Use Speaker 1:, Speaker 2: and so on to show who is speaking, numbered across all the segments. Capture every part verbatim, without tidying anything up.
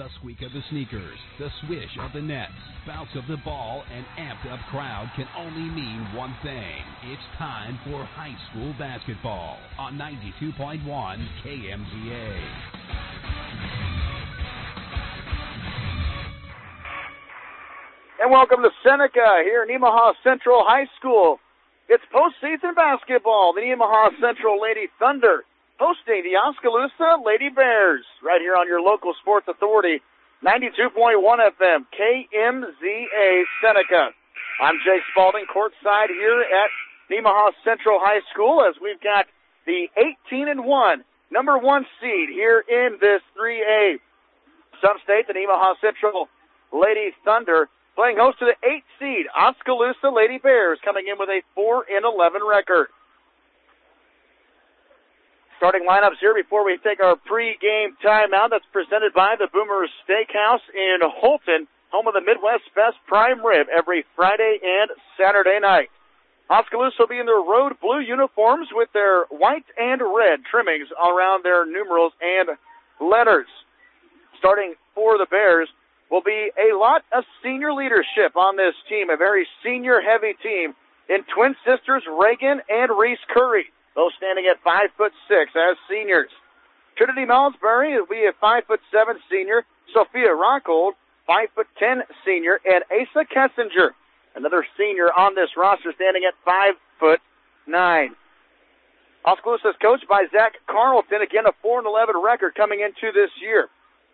Speaker 1: The squeak of the sneakers, the swish of the nets, bounce of the ball, and amped-up crowd can only mean one thing. It's time for high school basketball on ninety-two point one K M Z A.
Speaker 2: And welcome to Seneca here in Nemaha Central High School. It's postseason basketball. The Nemaha Central Lady Thunder hosting the Oskaloosa Lady Bears right here on your local sports authority, ninety-two point one F M, K M Z A Seneca. I'm Jay Spalding, courtside here at Nemaha Central High School as we've got the eighteen and one, number one seed here in this three A. Sub-state, the Nemaha Central Lady Thunder playing host to the eighth seed, Oskaloosa Lady Bears, coming in with a four and eleven record. Starting lineups here before we take our pre-game timeout. That's presented by the Boomer Steakhouse in Holton, home of the Midwest Best Prime Rib every Friday and Saturday night. Oskaloosa will be in their road blue uniforms with their white and red trimmings around their numerals and letters. Starting for the Bears will be a lot of senior leadership on this team, a very senior-heavy team in twin sisters Reagan and Reese Curry, both standing at five foot six as seniors. Trinity Malmesbury will be a five foot seven senior, Sophia Rockhold, five foot ten senior, and Asa Kessinger, another senior on this roster, standing at five foot nine. Oskaloosa is coached by Zach Carlton, again a four and eleven record coming into this year.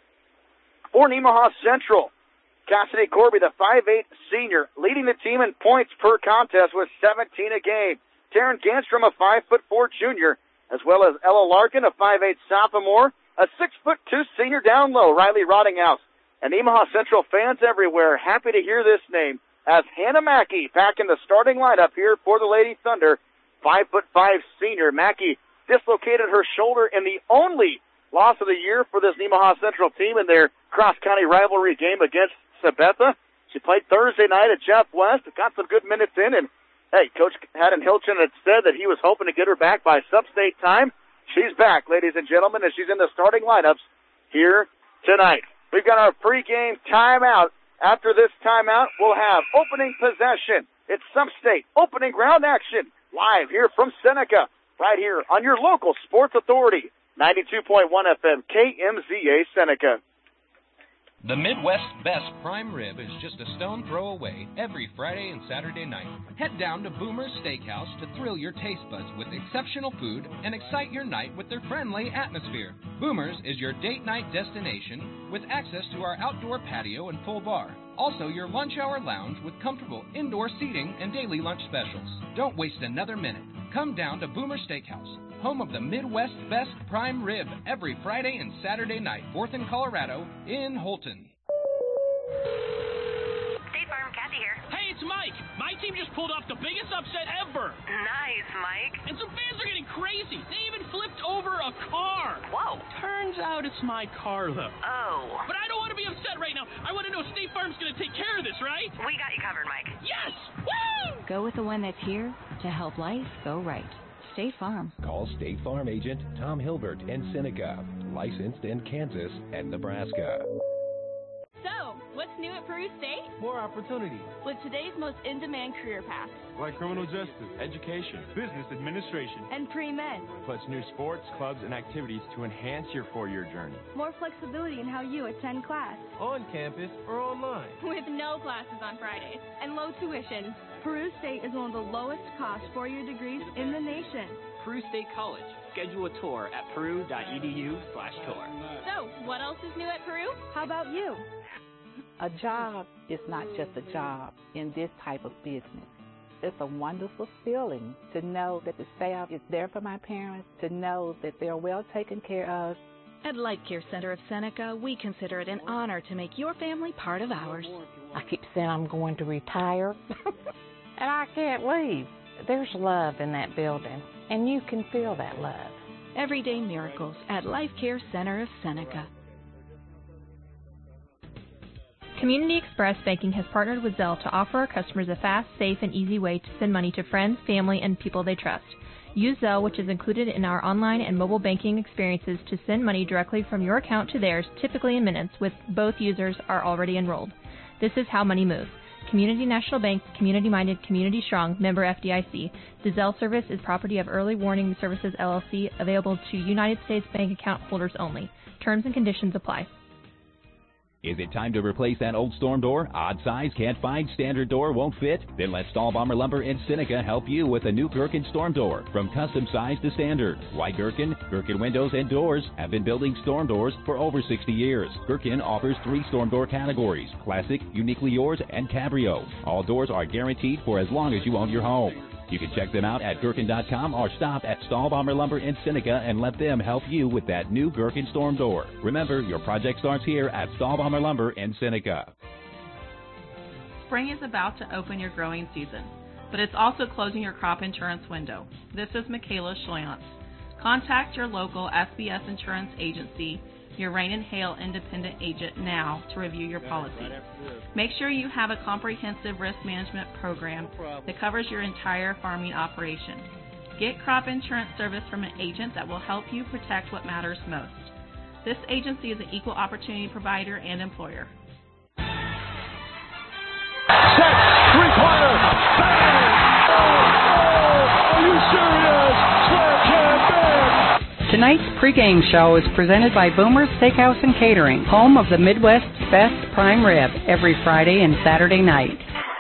Speaker 2: For Nemaha Central, Cassidy Corby, the five eight senior, leading the team in points per contest with seventeen a game. Taryn Ganstrom, a five foot four junior, as well as Ella Larkin, a five eight sophomore, a six foot two senior down low, Riley Rottinghouse. And Nemaha Central fans everywhere happy to hear this name as Hannah Mackey back in the starting lineup here for the Lady Thunder. five foot five senior. Mackey dislocated her shoulder in the only loss of the year for this Nemaha Central team in their cross-county rivalry game against Sabetha. She played Thursday night at Jeff West, got some good minutes in, and hey, Coach Haddon Hilton had said that he was hoping to get her back by sub-state time. She's back, ladies and gentlemen, and she's in the starting lineups here tonight. We've got our pregame timeout. After this timeout, we'll have opening possession. It's sub-state opening ground action live here from Seneca, right here on your local sports authority, ninety-two point one F M, K M Z A Seneca.
Speaker 3: The Midwest's best prime rib is just a stone throw away every Friday and Saturday night. Head down to Boomer's Steakhouse to thrill your taste buds with exceptional food and excite your night with their friendly atmosphere. Boomer's is your date night destination with access to our outdoor patio and full bar. Also your lunch hour lounge with comfortable indoor seating and daily lunch specials. Don't waste another minute. Come down to Boomer Steakhouse, home of the Midwest's best prime rib every Friday and Saturday night, fourth and Colorado in Holton.
Speaker 4: State Farm, Kathy here.
Speaker 5: Hey, it's Mike. My team just pulled off the biggest upset ever.
Speaker 4: Nice, Mike.
Speaker 5: And some fans are getting crazy. They even flipped over a car.
Speaker 4: Whoa.
Speaker 5: Turns out it's my car, though.
Speaker 4: Oh.
Speaker 5: But I don't want to be upset right now. I want to know State Farm's going to take care of this, right?
Speaker 4: We got you covered, Mike.
Speaker 5: Yes! Woo!
Speaker 6: Go with the one that's here to help life go right. State Farm.
Speaker 7: Call State Farm agent Tom Hilbert in Seneca, licensed in Kansas and Nebraska.
Speaker 8: So, what's new at Peru State?
Speaker 9: More opportunity.
Speaker 8: With today's most in-demand career paths.
Speaker 9: Like criminal justice, education, business administration,
Speaker 8: and pre-med.
Speaker 9: Plus new sports, clubs, and activities to enhance your four-year journey.
Speaker 8: More flexibility in how you attend class.
Speaker 9: On campus or online.
Speaker 8: With no classes on Fridays and low tuition. Peru State is one of the lowest cost four-year degrees in the nation.
Speaker 10: Peru State College. Schedule a tour at peru.edu slash tour.
Speaker 8: So, what else is new at Peru? How about you?
Speaker 11: A job is not just a job in this type of business. It's a wonderful feeling to know that the staff is there for my parents, to know that they're well taken care of.
Speaker 6: At Life Care Center of Seneca, we consider it an honor to make your family part of ours.
Speaker 12: I keep saying I'm going to retire, and I can't leave. There's love in that building, and you can feel that love.
Speaker 6: Everyday miracles at Life Care Center of Seneca.
Speaker 13: Community Express Banking has partnered with Zelle to offer our customers a fast, safe, and easy way to send money to friends, family, and people they trust. Use Zelle, which is included in our online and mobile banking experiences, to send money directly from your account to theirs, typically in minutes, with both users are already enrolled. This is how money moves. Community National Bank, community-minded, community strong, member F D I C. The Zelle service is property of Early Warning Services, L L C, available to United States Bank account holders only. Terms and conditions apply.
Speaker 1: Is it time to replace that old storm door? Odd size, can't find, standard door, won't fit? Then let Stahlbomber Lumber in Seneca help you with a new Gherkin storm door. From custom size to standard, White Gherkin, Gherkin windows and doors have been building storm doors for over sixty years. Gherkin offers three storm door categories: classic, uniquely yours, and cabrio. All doors are guaranteed for as long as you own your home. You can check them out at Gherkin dot com or stop at Stahlbomber Lumber in Seneca and let them help you with that new Gherkin storm door. Remember, your project starts here at Stahlbomber Lumber in Seneca.
Speaker 14: Spring is about to open your growing season, but it's also closing your crop insurance window. This is Michaela Schloyance. Contact your local S B S Insurance Agency, your Rain and Hail independent agent, now to review your policy. Make sure you have a comprehensive risk management program that covers your entire farming operation. Get crop insurance service from an agent that will help you protect what matters most. This agency is an equal opportunity provider and employer.
Speaker 15: Set, three-pointer, bang! Oh, are you serious? Square can bang!
Speaker 16: Tonight's pregame show is presented by Boomer's Steakhouse and Catering, home of the Midwest's best prime rib, every Friday and Saturday night.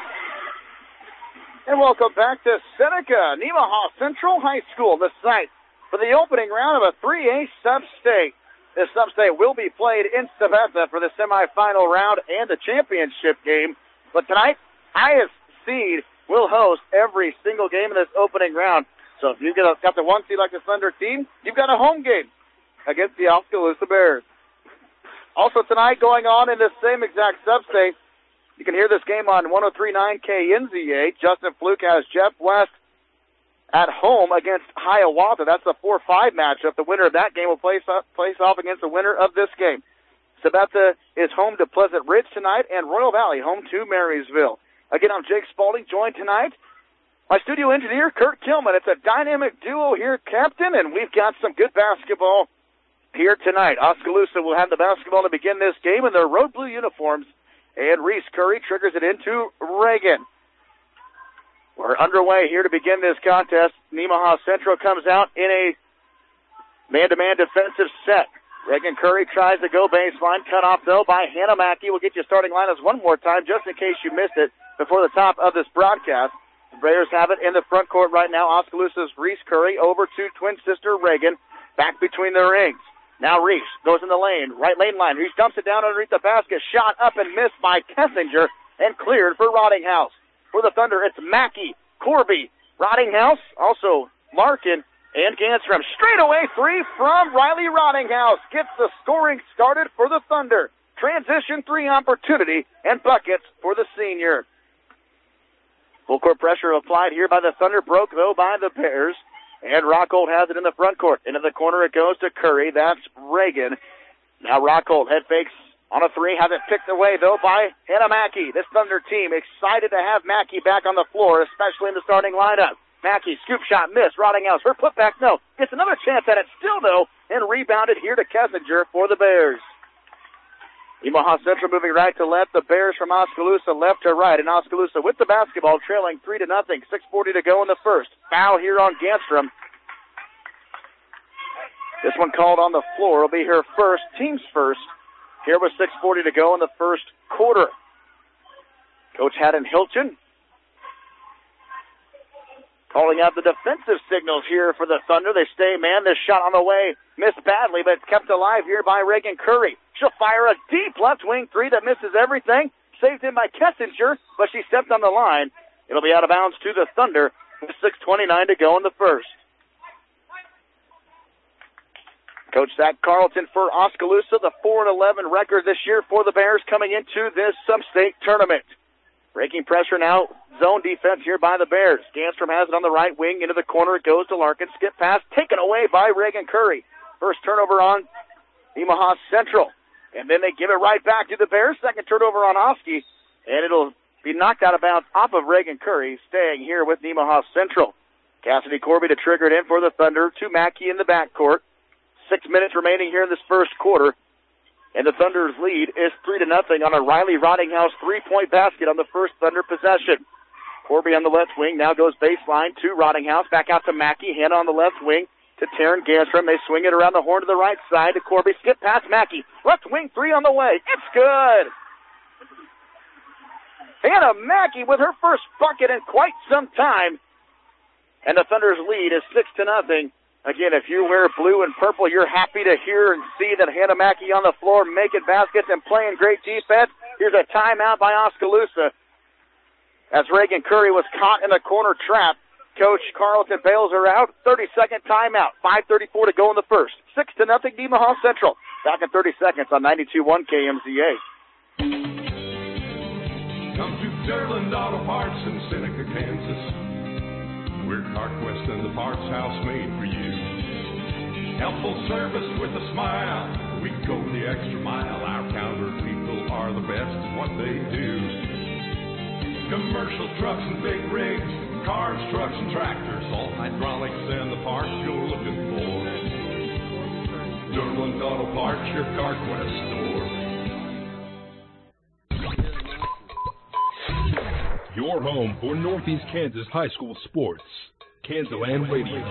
Speaker 2: And welcome back to Seneca, Nemaha Central High School, the site for the opening round of a three A sub-state. This sub-state will be played in Sabetha for the semifinal round and the championship game. But tonight, highest seed will host every single game in this opening round. So if you've got, a, got the one seed like the Thunder team, you've got a home game against the Oskaloosa Bears. Also tonight, going on in this same exact sub-state, you can hear this game on one oh three point nine K N Z A. Justin Fluke has Jeff West at home against Hiawatha. That's a four five matchup. The winner of that game will place, up, place off against the winner of this game. Sabetha is home to Pleasant Ridge tonight, and Royal Valley home to Marysville. Again, I'm Jake Spalding, joined tonight my studio engineer, Kurt Kilman. It's a dynamic duo here, Captain, and we've got some good basketball here tonight. Oskaloosa will have the basketball to begin this game in their road blue uniforms, and Reese Curry triggers it into Reagan. We're underway here to begin this contest. Nemaha Central comes out in a man-to-man defensive set. Reagan Curry tries to go baseline, cut off, though, by Hannah Mackey. We'll get you starting lineups one more time, just in case you missed it before the top of this broadcast. The Bears have it in the front court right now. Oskaloosa's Reese Curry over to twin sister Reagan, back between the rings. Now Reese goes in the lane, right lane line. Reese dumps it down underneath the basket. Shot up and missed by Kessinger and cleared for Rottinghouse. For the Thunder, it's Mackey, Corby, Rottinghouse, also Larkin, and Ganstrom. Straight away three from Riley Rottinghouse. Gets the scoring started for the Thunder. Transition three opportunity and buckets for the senior. Full court pressure applied here by the Thunder, broke though by the Bears. And Rockhold has it in the front court. Into the corner it goes to Curry. That's Reagan. Now Rockhold head fakes on a three. Has it picked away though by Hannah Mackey. This Thunder team excited to have Mackey back on the floor, especially in the starting lineup. Mackey, scoop shot, miss. Rottinghouse, her putback, no. Gets another chance at it still though, and rebounded here to Kessinger for the Bears. Nemaha Central moving right to left. The Bears from Oskaloosa left to right. And Oskaloosa with the basketball trailing three to nothing. six forty to go in the first. Foul here on Ganstrom. This one called on the floor. Will be her first, team's first. Here with six forty to go in the first quarter. Coach Haddon Hilton calling out the defensive signals here for the Thunder. They stay man. This shot on the way missed badly, but kept alive here by Reagan Curry. She'll fire a deep left wing three that misses everything. Saved in by Kessinger, but she stepped on the line. It'll be out of bounds to the Thunder with six twenty-nine to go in the first. Coach Zach Carlton for Oskaloosa, the four and eleven record this year for the Bears coming into this sub-state tournament. Breaking pressure now, zone defense here by the Bears. Ganstrom has it on the right wing, into the corner it goes to Larkin. Skip pass, taken away by Reagan Curry. First turnover on Nemaha Central. And then they give it right back to the Bears. Second turnover on Oski, and it'll be knocked out of bounds off of Reagan Curry, staying here with Nemaha Central. Cassidy Corby to trigger it in for the Thunder to Mackey in the backcourt. Six minutes remaining here in this first quarter. And the Thunder's lead is three to nothing on a Riley Rottinghouse three-point basket on the first Thunder possession. Corby on the left wing now goes baseline to Rottinghouse. Back out to Mackey. Hannah on the left wing to Taryn Ganstrom. They swing it around the horn to the right side to Corby. Skip past Mackey. Left wing three on the way. It's good. Hannah Mackey with her first bucket in quite some time. And the Thunder's lead is six to nothing. Again, if you wear blue and purple, you're happy to hear and see that Hannah Mackey on the floor making baskets and playing great defense. Here's a timeout by Oskaloosa. As Reagan Curry was caught in the corner trap, Coach Carlton bails her out. thirty-second timeout. five thirty-four to go in the first. six to nothing Nemaha Central. Back in thirty seconds on ninety-two point one K M Z A.
Speaker 15: Come to Durland Auto Parts in Seneca, Kansas. We're CarQuest and the parts house made for you. Helpful service with a smile. We go the extra mile. Our counter people are the best at what they do. Commercial trucks and big rigs, cars, trucks, and tractors, all hydraulics and the parts you're looking for. Durland Auto Parts, your CarQuest store.
Speaker 17: Your home for Northeast Kansas high school sports. Kansaland Radio.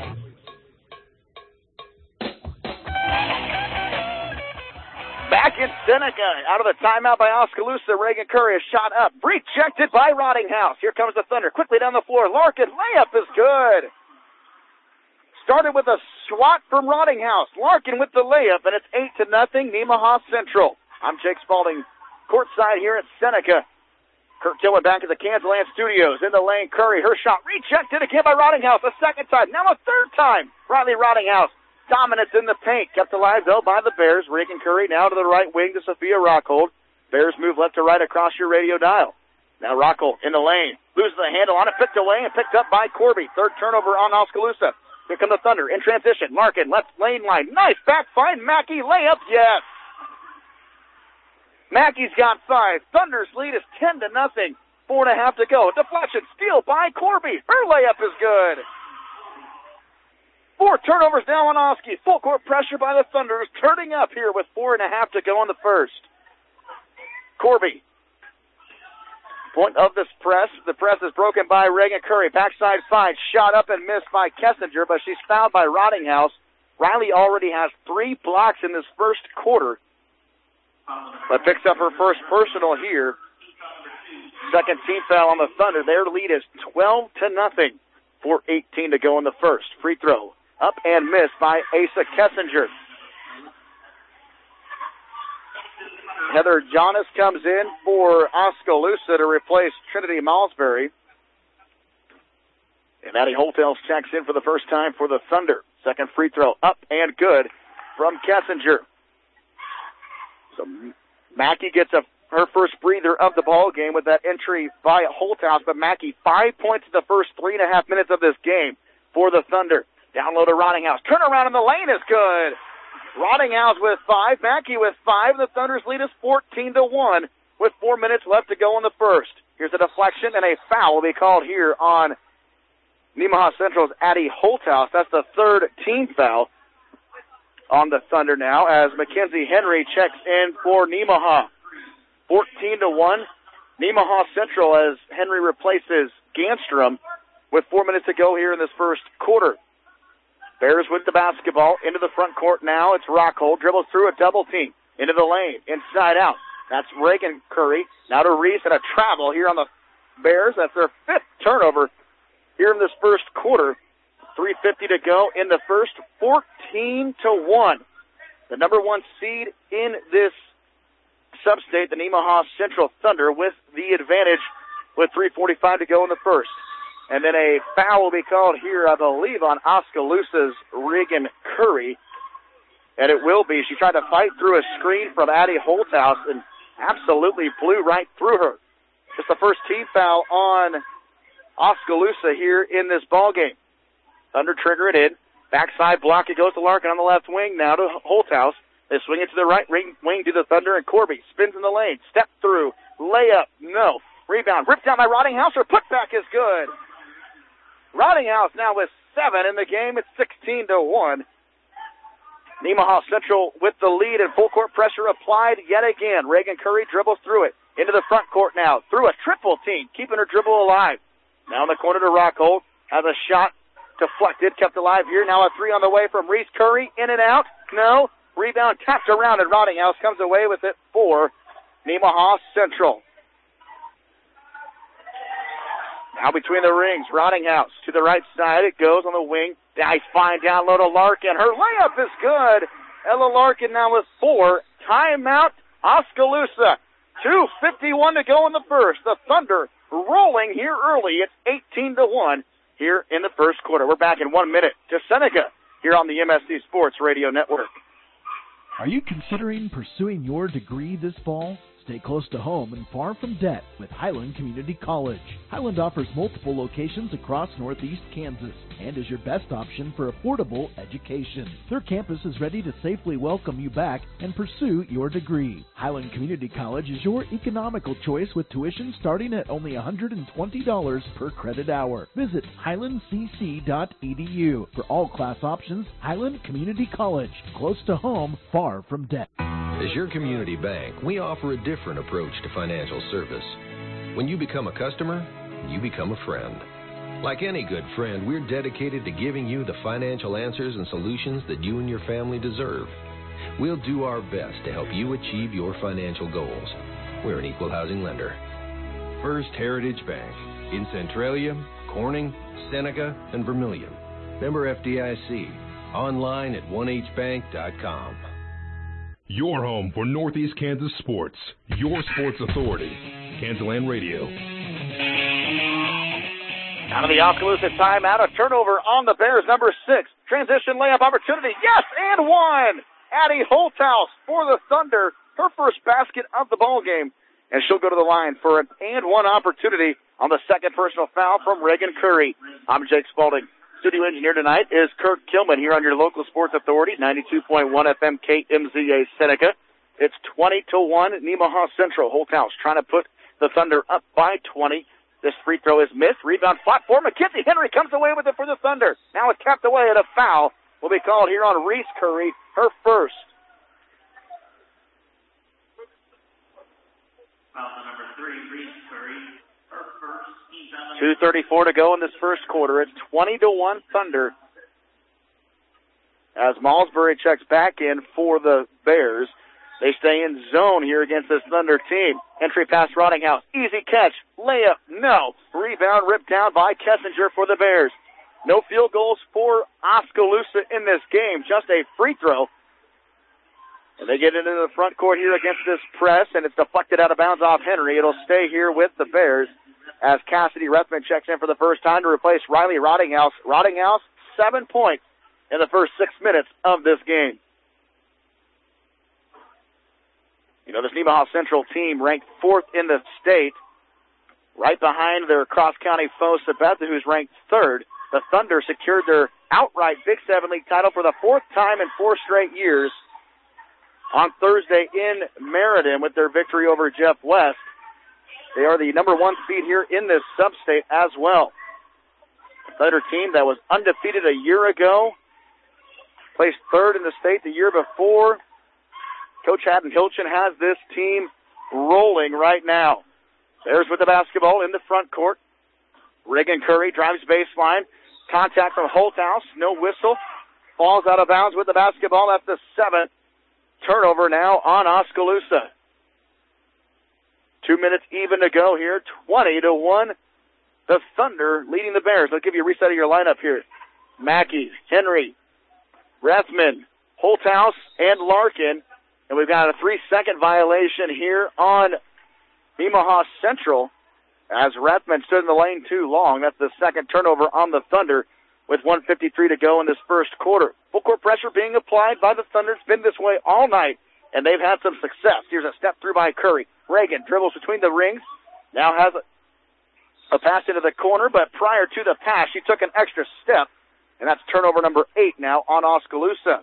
Speaker 2: Back in Seneca, out of the timeout by Oskaloosa, Reagan Curry is shot up. Rejected by Rottinghouse. Here comes the Thunder. Quickly down the floor. Larkin, layup is good. Started with a swat from Rottinghouse. Larkin with the layup, and it's eight to nothing, Nemaha Central. I'm Jake Spalding, courtside here at Seneca. Kirk Tillman back at the Kansland Studios. In the lane, Curry. Her shot rejected again by Rottinghouse. A second time. Now a third time. Riley Rottinghouse. Dominance in the paint. Kept alive, though, by the Bears. Reagan Curry now to the right wing to Sophia Rockhold. Bears move left to right across your radio dial. Now Rockhold in the lane. Loses the handle on it. Picked away and picked up by Corby. Third turnover on Oskaloosa. Here come the Thunder in transition. Larkin, left lane line. Nice back find. Mackey, layup, yes. Mackey's got five. Thunder's lead is ten to nothing. Four and a half to go. Deflection, steal by Corby. Her layup is good. Four turnovers now on Oski. Full court pressure by the Thunders. Turning up here with four and a half to go in the first. Corby. Point of this press. The press is broken by Reagan Curry. Backside five. Shot up and missed by Kessinger, but she's fouled by Rottinghouse. Riley already has three blocks in this first quarter, but picks up her first personal here. Second team foul on the Thunder. Their lead is twelve to nothing. four eighteen to go in the first. Free throw. Up and missed by Asa Kessinger. Heather Jonas comes in for Oskaloosa to replace Trinity Malsbury. And Addie Holtels checks in for the first time for the Thunder. Second free throw up and good from Kessinger. So Mackey gets a, her first breather of the ball game with that entry by Holthouse. But Mackey, five points in the first three and a half minutes of this game for the Thunder. Down low to Rottinghouse. Turnaround in the lane is good. Rottinghouse with five. Mackey with five. The Thunder's lead is fourteen to one with four minutes left to go in the first. Here's a deflection and a foul will be called here on Nemaha Central's Addie Holthouse. That's the third team foul on the Thunder now as Mackenzie Henry checks in for Nemaha. fourteen to one. Nemaha Central as Henry replaces Ganstrom with four minutes to go here in this first quarter. Bears with the basketball into the front court now. It's Rockhold. Dribbles through a double team. Into the lane. Inside out. That's Reagan Curry. Now to Reese and a travel here on the Bears. That's their fifth turnover here in this first quarter. three fifty to go in the first. fourteen to one. The number one seed in this sub-state, the Nemaha Central Thunder, with the advantage with three forty-five to go in the first. And then a foul will be called here, I believe, on Oskaloosa's Reagan Curry. And it will be. She tried to fight through a screen from Addie Holthouse and absolutely flew right through her. Just the first team foul on Oskaloosa here in this ballgame. Thunder trigger it in. Backside block. It goes to Larkin on the left wing. Now to Holthouse. They swing it to the right wing to the Thunder, and Corby spins in the lane. Step through. Layup. No. Rebound. Ripped down by Rottinghouse. Her putback is good. Rodinghouse now with seven in the game. It's sixteen to one. Nemaha Central with the lead and full court pressure applied yet again. Reagan Curry dribbles through it. Into the front court now. Through a triple team, keeping her dribble alive. Now in the corner to Rockhold. Has a shot deflected, kept alive here. Now a three on the way from Reese Curry. In and out. No. Rebound tapped around and Rodinghouse comes away with it for Nemaha Central. Now between the rings, Rodinghouse to the right side. It goes on the wing. Nice fine down low to Larkin. Her layup is good. Ella Larkin now with four. Timeout, Oskaloosa. two fifty-one to go in the first. The Thunder rolling here early. It's eighteen to one here in the first quarter. We're back in one minute to Seneca here on the M S C Sports Radio Network.
Speaker 18: Are you considering pursuing your degree this fall? Stay close to home and far from debt with Highland Community College. Highland offers multiple locations across northeast Kansas and is your best option for affordable education. Their campus is ready to safely welcome you back and pursue your degree. Highland Community College is your economical choice with tuition starting at only one hundred twenty dollars per credit hour. Visit highland c c dot e d u for all class options. Highland Community College, close to home, far from debt.
Speaker 19: As your community bank, we offer a different approach to financial service. When you become a customer, you become a friend. Like any good friend, we're dedicated to giving you the financial answers and solutions that you and your family deserve. We'll do our best to help you achieve your financial goals. We're an equal housing lender. First Heritage Bank in Centralia, Corning, Seneca, and Vermilion. Member F D I C. Online at one h bank dot com.
Speaker 17: Your home for Northeast Kansas sports. Your sports authority. Kansas Radio.
Speaker 2: Out of the Oskaloosa timeout, a turnover on the Bears, number six. Transition layup opportunity. Yes, and one. Addie Holthouse for the Thunder. Her first basket of the ball game. And she'll go to the line for an and one opportunity on the second personal foul from Reagan Curry. I'm Jake Spalding. Studio engineer tonight is Kurt Kilman here on your local sports authority, ninety-two point one F M K M Z A Seneca. It's twenty to one, Nemaha Central. Holthouse trying to put the Thunder up by twenty. This free throw is missed. Rebound fought for Mackenzie Henry comes away with it for the Thunder. Now it's tapped away, and a foul will be called here on Reese Curry, her first.
Speaker 20: Foul number three, Reese Curry, her first.
Speaker 2: two thirty-four to go in this first quarter. It's twenty to one Thunder. As Malsbury checks back in for the Bears. They stay in zone here against this Thunder team. Entry pass Rodinghouse. Easy catch. Layup. No. Rebound ripped down by Kessinger for the Bears. No field goals for Oskaloosa in this game. Just a free throw. And they get into the front court here against this press, and it's deflected out of bounds off Henry. It'll stay here with the Bears as Cassidy Rethman checks in for the first time to replace Riley Rodinghouse. Rodinghouse, seven points in the first six minutes of this game. You know, this Nemaha Central team ranked fourth in the state, right behind their cross-county foe, Sabetha, who's ranked third. The Thunder secured their outright Big Seven League title for the fourth time in four straight years on Thursday in Meriden with their victory over Jeff West. They are the number one seed here in this sub-state as well. The Thunder team that was undefeated a year ago, placed third in the state the year before. Coach Haddon Hilchin has this team rolling right now. Bears with the basketball in the front court. Reagan Curry drives baseline. Contact from Holthouse. No whistle. Falls out of bounds with the basketball at the seventh. Turnover now on Oskaloosa. Two minutes even to go here. twenty to one. The Thunder leading the Bears. I'll give you a reset of your lineup here. Mackey, Henry, Rethman, Holthouse, and Larkin. And we've got a three-second violation here on Nemaha Central as Rethman stood in the lane too long. That's the second turnover on the Thunder with one fifty-three to go in this first quarter. Full court pressure being applied by the Thunder. It's been this way all night, and they've had some success. Here's a step through by Curry. Reagan dribbles between the rings. Now has a, a pass into the corner, but prior to the pass, she took an extra step, and that's turnover number eight now on Oskaloosa.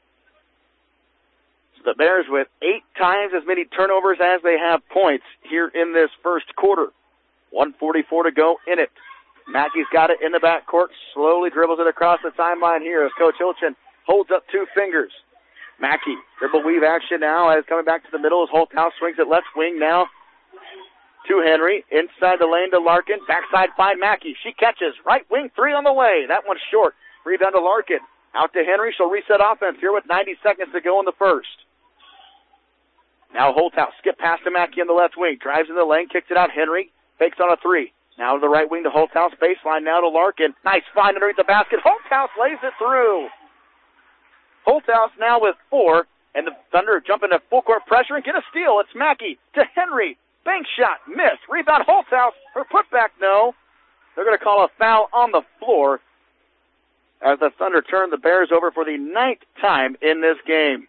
Speaker 2: The Bears with eight times as many turnovers as they have points here in this first quarter. one forty-four to go in it. Mackey's got it in the backcourt, slowly dribbles it across the timeline here as Coach Hilton holds up two fingers. Mackey, dribble weave action now as coming back to the middle as Holthouse swings it left wing now to Henry. Inside the lane to Larkin. Backside find Mackey. She catches. Right wing three on the way. That one's short. Rebound to Larkin. Out to Henry. She'll reset offense here with ninety seconds to go in the first. Now Holthouse. Skip past to Mackey in the left wing. Drives in the lane. Kicks it out. Henry. Fakes on a three. Now to the right wing to Holthouse. Baseline now to Larkin. Nice find underneath the basket. Holthouse lays it through. Holthouse now with four. And the Thunder jump into full court pressure and get a steal. It's Mackey to Henry. Bank shot, miss. Rebound, Holthouse. Her putback, no. They're going to call a foul on the floor as the Thunder turn the Bears over for the ninth time in this game.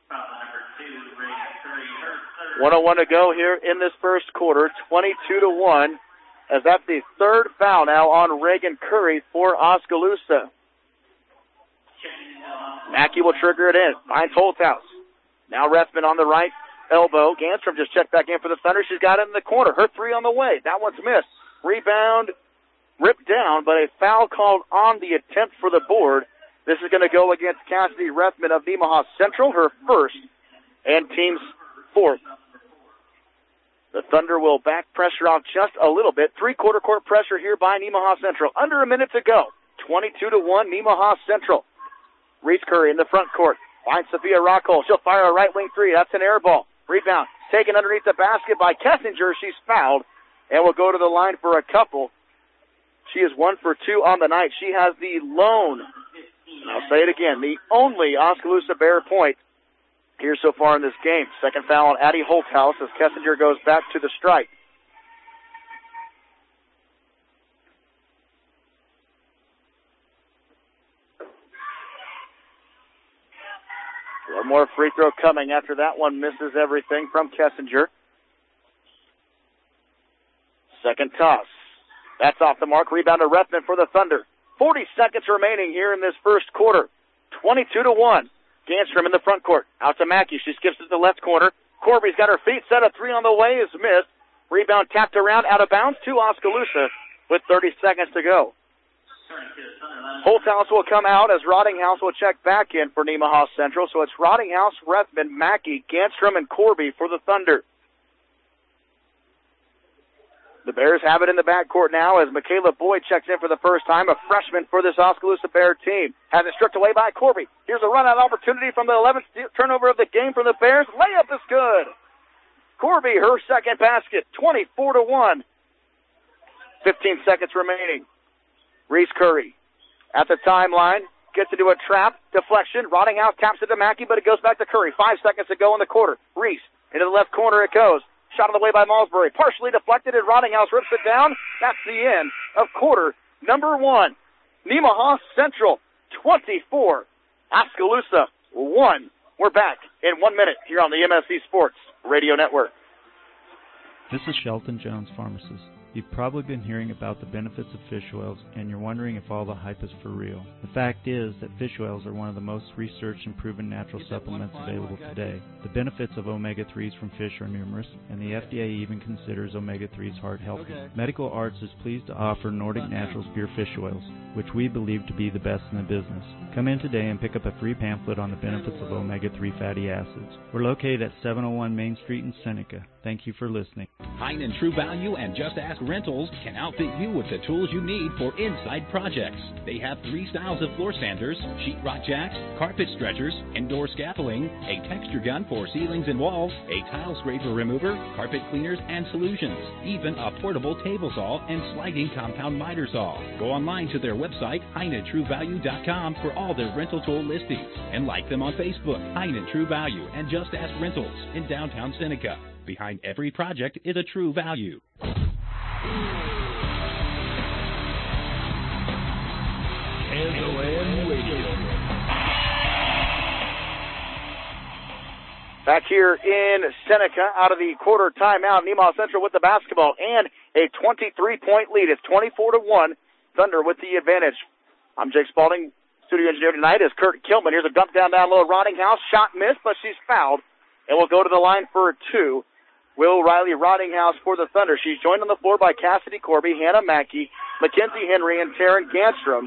Speaker 2: one oh one to go here in this first quarter, twenty-two to one, as that's the third foul now on Reagan Curry for Oskaloosa. Mackey will trigger it in. Finds Holthouse. Now Rethman on the right elbow. Ganstrom just checked back in for the Thunder. She's got it in the corner. Her three on the way. That one's missed. Rebound ripped down, but a foul called on the attempt for the board. This is going to go against Cassidy Rethman of Nemaha Central, her first, and team's fourth. The Thunder will back pressure off just a little bit. Three-quarter court pressure here by Nemaha Central. Under a minute to go. twenty-two to one, Nemaha Central. Reese Curry in the front court. Finds Sophia Rockhold. She'll fire a right wing three. That's an air ball. Rebound taken underneath the basket by Kessinger. She's fouled and will go to the line for a couple. She is one for two on the night. She has the lone, I'll say it again, the only Oskaloosa Bear point here so far in this game. Second foul on Addie Holthouse as Kessinger goes back to the strike. One more free throw coming after that one misses everything from Kessinger. Second toss. That's off the mark. Rebound to Rethman for the Thunder. forty seconds remaining here in this first quarter. twenty-two to one. Ganstrom in the front court. Out to Mackey. She skips to the left corner. Corby's got her feet set. A three on the way is missed. Rebound tapped around out of bounds to Oskaloosa with thirty seconds to go. Holthouse will come out as Roddinghouse will check back in for Nemaha Central. So it's Roddinghouse, Rethman, Mackey, Ganstrom, and Corby for the Thunder. The Bears have it in the backcourt now as Michaela Boyd checks in for the first time, a freshman for this Oskaloosa Bear team. Has it stripped away by Corby. Here's a run-out opportunity from the eleventh turnover of the game for the Bears. Layup is good. Corby, her second basket, twenty-four to one. fifteen seconds remaining. Reese Curry at the timeline, gets into a trap, deflection. Roddinghouse taps it to Mackey, but it goes back to Curry. Five seconds to go in the quarter. Reese, into the left corner it goes. Shot on the way by Malsbury. Partially deflected, and Roddinghouse rips it down. That's the end of quarter number one. Nemaha Central, twenty-four. Oskaloosa, one. We're back in one minute here on the M S C Sports Radio Network.
Speaker 21: This is Shelton Jones, pharmacist. You've probably been hearing about the benefits of fish oils, and you're wondering if all the hype is for real. The fact is that fish oils are one of the most researched and proven natural supplements available today. The benefits of omega threes from fish are numerous, and the F D A even considers omega threes heart healthy. Okay. Medical Arts is pleased to offer Nordic Naturals Pure Fish Oils, which we believe to be the best in the business. Come in today and pick up a free pamphlet on the benefits of omega three fatty acids. We're located at seven oh one Main Street in Seneca. Thank you for listening.
Speaker 1: Hein and True Value and Just Ask Rentals can outfit you with the tools you need for inside projects. They have three styles of floor sanders, sheetrock jacks, carpet stretchers, indoor scaffolding, a texture gun for ceilings and walls, a tile scraper remover, carpet cleaners and solutions, even a portable table saw and sliding compound miter saw. Go online to their website, hein and true value dot com, for all their rental tool listings, and like them on Facebook, Hein and True Value and Just Ask Rentals in downtown Seneca. Behind every project is a True Value.
Speaker 17: Kansaland Radio.
Speaker 2: Back here in Seneca, out of the quarter timeout, Nemaha Central with the basketball and a twenty-three point lead. It's twenty-four to one. Thunder with the advantage. I'm Jake Spalding. Studio engineer tonight is Kurt Kilman. Here's a dump down down low. Roddinghouse shot missed, but she's fouled, and will go to the line for a two. will Riley Rottinghouse for the Thunder. She's joined on the floor by Cassidy Corby, Hannah Mackey, Mackenzie Henry, and Taryn Ganstrom.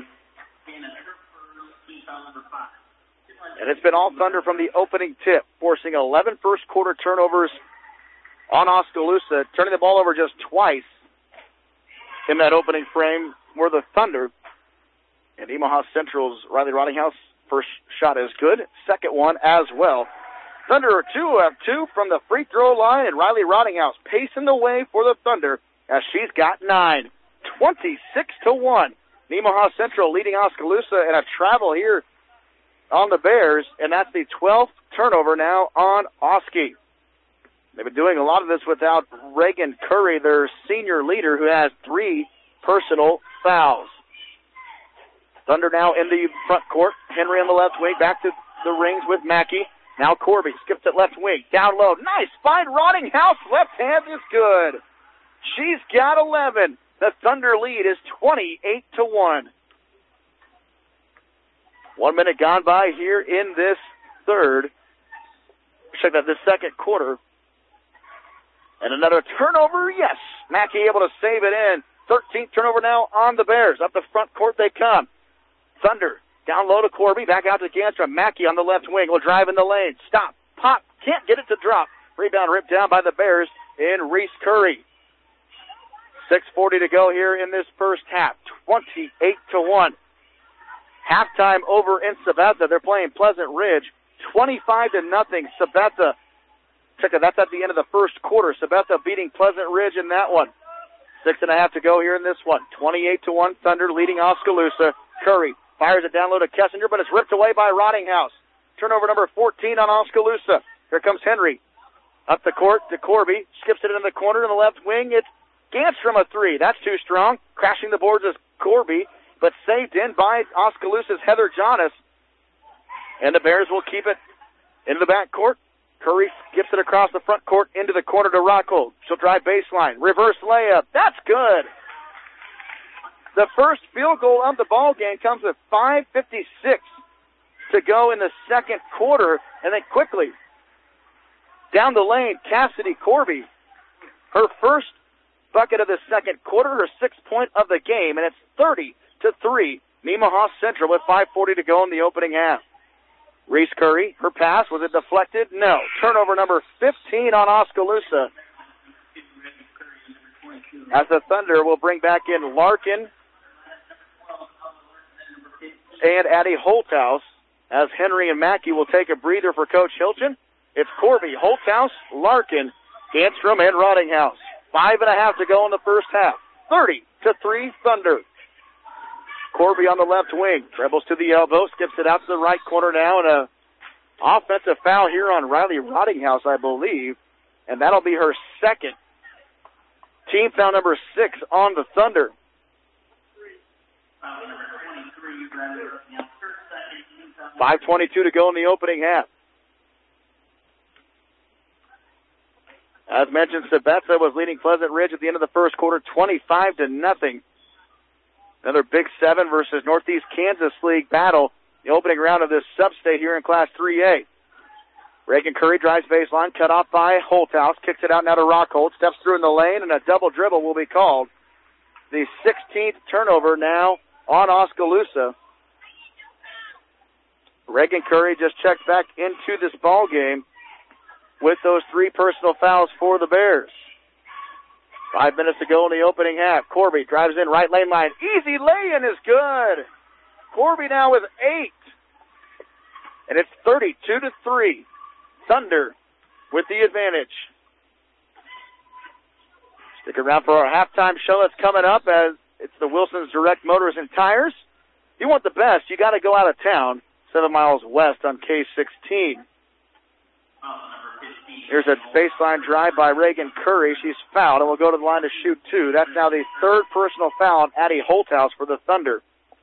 Speaker 2: And it's been all Thunder from the opening tip, forcing eleven first quarter turnovers on Oskaloosa, turning the ball over just twice in that opening frame were the Thunder. And Omaha Central's Riley Rottinghouse first shot is good, second one as well. Thunder are two of two from the free throw line, and Riley Rottinghouse pacing the way for the Thunder as she's got nine, twenty-six to one. Omaha Central leading Oskaloosa, and a travel here on the Bears, and that's the twelfth turnover now on Oski. They've been doing a lot of this without Reagan Curry, their senior leader, who has three personal fouls. Thunder now in the front court. Henry on the left wing, back to the rings with Mackey. Now Corby skips it left wing, down low. Nice find, Rottinghouse. Left hand is good. She's got eleven. The Thunder lead is twenty-eight to one. One minute gone by here in this third. Check that, this second quarter. And another turnover, yes. Mackey able to save it in. thirteenth turnover now on the Bears. Up the front court they come. Thunder down low to Corby. Back out to Ganstrom. Mackey on the left wing will drive in the lane. Stop. Pop. Can't get it to drop. Rebound ripped down by the Bears in Reese Curry. six forty to go here in this first half. twenty-eight to one. Halftime over in Sabetha. They're playing Pleasant Ridge. twenty-five to nothing. Sabetha. Check it. That's at the end of the first quarter. Sabetha beating Pleasant Ridge in that one. Six and a half to go here in this one. twenty-eight to one. Thunder leading Oskaloosa. Curry fires it down low to Kessinger, but it's ripped away by Rottinghouse. Turnover number fourteen on Oskaloosa. Here comes Henry. Up the court to Corby. Skips it in the corner in the left wing. It's Ganstrom a three. That's too strong. Crashing the boards is Corby, but saved in by Oskaloosa's Heather Jonas. And the Bears will keep it in the back court. Curry skips it across the front court into the corner to Rockhold. She'll drive baseline. Reverse layup. That's good. The first field goal of the ball game comes with five fifty-six to go in the second quarter. And then quickly, down the lane, Cassidy Corby. Her first bucket of the second quarter, her sixth point of the game, and it's thirty to three. Nemaha Central with five forty to go in the opening half. Reese Curry, her pass, was it deflected? No. Turnover number fifteen on Oskaloosa. As the Thunder will bring back in Larkin and Addie Holthouse, as Henry and Mackey will take a breather for Coach Hilton. It's Corby, Holthouse, Larkin, Ganstrom, and Rottinghouse. Five and a half to go in the first half. thirty to three Thunder. Corby on the left wing. Dribbles to the elbow. Skips it out to the right corner now. And a offensive foul here on Riley Rottinghouse, I believe. And that'll be her second. Team foul number six on the Thunder. five twenty-two to go in the opening half. As mentioned, Sabetha was leading Pleasant Ridge at the end of the first quarter, twenty-five to nothing. Another Big Seven versus Northeast Kansas League battle. The opening round of this sub-state here in Class three A. Reagan Curry drives baseline, cut off by Holthouse, kicks it out now to Rockhold, steps through in the lane, and a double dribble will be called. The sixteenth turnover now on Oskaloosa. Reagan Curry just checked back into this ball game with those three personal fouls for the Bears. Five minutes to go in the opening half. Corby drives in right lane line. Easy lay-in is good. Corby now with eight. And it's thirty-two to three. Thunder with the advantage. Stick around for our halftime show that's coming up as it's the Wilson's Direct Motors and Tires. If you want the best, you got to go out of town, seven miles west on K sixteen. Here's a baseline drive by Reagan Curry. She's fouled and will go to the line to shoot two. That's now the third personal foul on Addie Holthouse for the Thunder.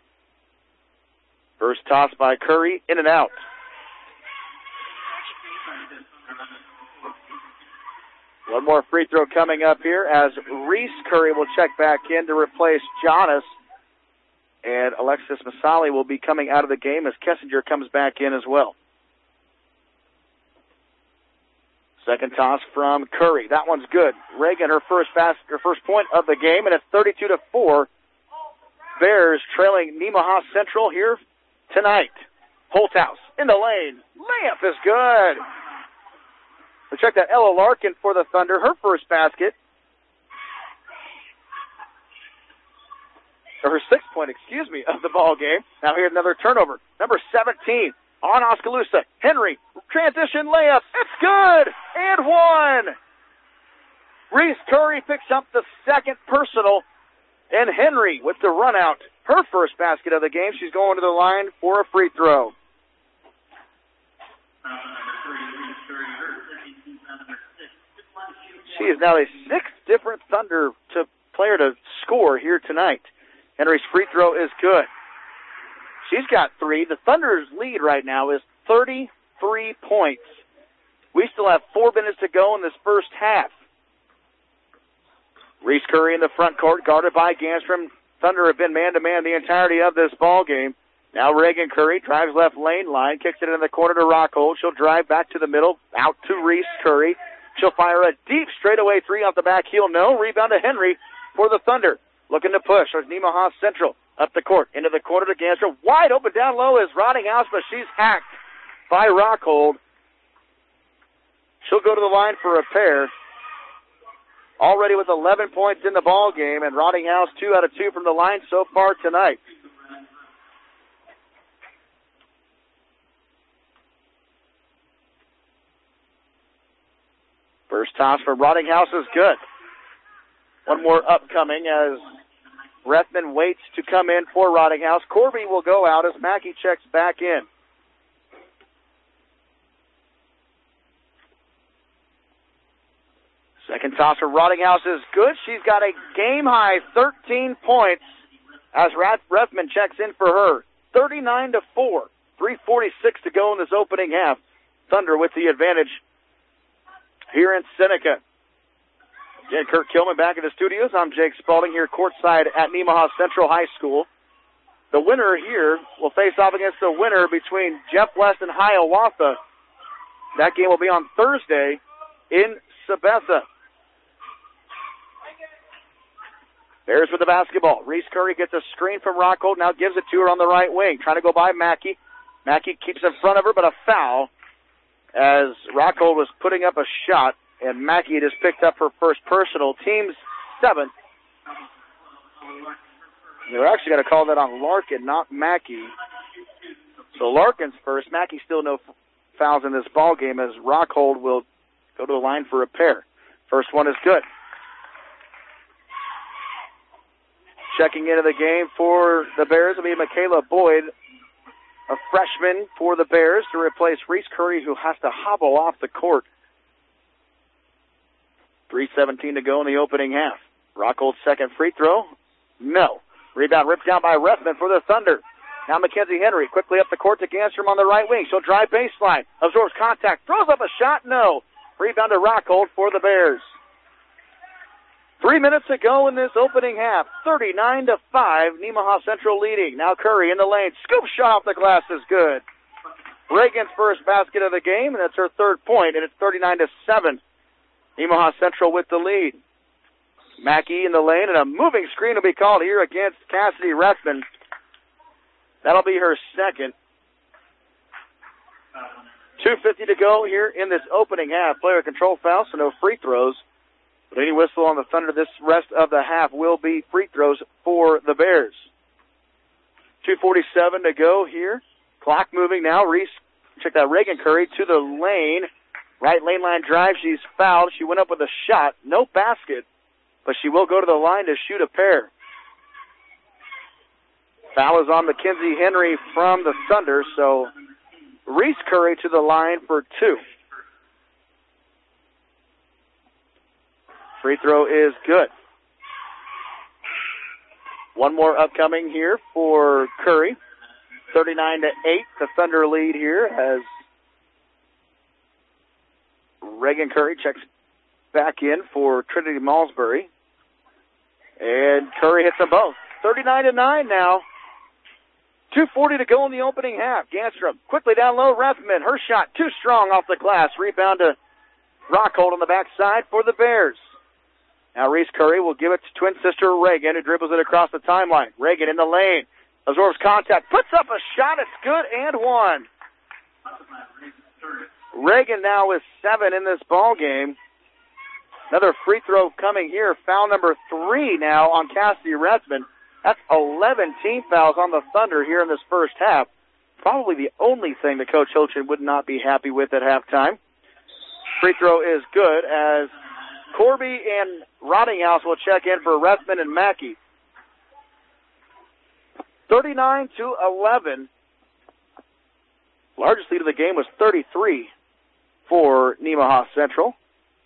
Speaker 2: First toss by Curry, in and out. One more free throw coming up here as Reese Curry will check back in to replace Jonas. And Alexis Masali will be coming out of the game as Kessinger comes back in as well. Second toss from Curry. That one's good. Reagan, her first fast, her first point of the game, and it's thirty-two to four. Bears trailing Nemaha Central here tonight. Holthouse in the lane. Layup is good. We check that. Ella Larkin for the Thunder, her first basket. Or her sixth point, excuse me, of the ball game. Now here's another turnover. Number seventeen on Oskaloosa. Henry, transition layup. It's good. And one. Reese Curry picks up the second personal. And Henry with the run out. Her first basket of the game. She's going to the line for a free throw. She is now a sixth different Thunder to player to score here tonight. Henry's free throw is good. She's got three. The Thunder's lead right now is thirty-three points. We still have four minutes to go in this first half. Reese Curry in the front court, guarded by Ganstrom. Thunder have been man-to-man the entirety of this ball game. Now Reagan Curry drives left lane line, kicks it in the corner to Rockhold. She'll drive back to the middle, out to Reese Curry. She'll fire a deep straightaway three off the back heel. No, rebound to Henry for the Thunder. Looking to push. There's Nemaha Central up the court, into the corner to Ganstrom. Wide open down low is Rottinghouse, but she's hacked by Rockhold. She'll go to the line for a pair. Already with eleven points in the ball game, and Rottinghouse two out of two from the line so far tonight. First toss for Rottinghouse is good. One more upcoming as Rethman waits to come in for Rottinghouse. Corby will go out as Mackey checks back in. Second toss for Rottinghouse is good. She's got a game-high thirteen points as Rethman checks in for her. thirty-nine to four. three forty-six to go in this opening half. Thunder with the advantage here in Seneca. Again, Kurt Kilman back in the studios. I'm Jake Spalding here courtside at Nemaha Central High School. The winner here will face off against the winner between Jeff West and Hiawatha. That game will be on Thursday in Sabetha. Bears with the basketball. Reese Curry gets a screen from Rockhold, now gives it to her on the right wing. Trying to go by Mackey. Mackey keeps in front of her, but a foul as Rockhold was putting up a shot, and Mackey just picked up her first personal. Team's seventh. They're actually going to call that on Larkin, not Mackey. So Larkin's first. Mackey still no f- fouls in this ball game as Rockhold will go to the line for a pair. First one is good. Checking into the game for the Bears will be Michaela Boyd, a freshman for the Bears, to replace Reese Curry, who has to hobble off the court. three seventeen to go in the opening half. Rockhold's second free throw. No. Rebound ripped down by Rethman for the Thunder. Now Mackenzie Henry quickly up the court to Ganstrom on the right wing. She'll drive baseline. Absorbs contact. Throws up a shot. No. Rebound to Rockhold for the Bears. Three minutes to go in this opening half. thirty-nine to five. Nemaha Central leading. Now Curry in the lane. Scoop shot off the glass is good. Reagan's first basket of the game, and that's her third point, and it's thirty-nine to seven. Nemaha Central with the lead. Mackey in the lane, and a moving screen will be called here against Cassidy Rethman. That'll be her second. two fifty to go here in this opening half. Player control foul, so no free throws. But any whistle on the Thunder this rest of the half will be free throws for the Bears. two forty-seven to go here. Clock moving now. Reese, check that, Reagan Curry to the lane. Right lane line drive. She's fouled. She went up with a shot. No basket, but she will go to the line to shoot a pair. Foul is on Mackenzie Henry from the Thunder, so Reese Curry to the line for two. Free throw is good. One more upcoming here for Curry. thirty-nine to eight, the Thunder lead here as Reagan Curry checks back in for Trinity Malsbury. And Curry hits them both. thirty-nine to nine now. two forty to go in the opening half. Ganstrom quickly down low. Rethman, her shot too strong off the glass. Rebound to Rockhold on the backside for the Bears. Now Reese Curry will give it to twin sister Reagan, who dribbles it across the timeline. Reagan in the lane. Absorbs contact. Puts up a shot. It's good and one. Reagan now with seven in this ball game. Another free throw coming here. Foul number three now on Cassidy Retzman. That's eleven team fouls on the Thunder here in this first half. Probably the only thing that Coach Hilton would not be happy with at halftime. Free throw is good as Corby and Rottinghouse will check in for Retzman and Mackey. thirty-nine to eleven. Largest lead of the game was thirty-three for Nemaha Central.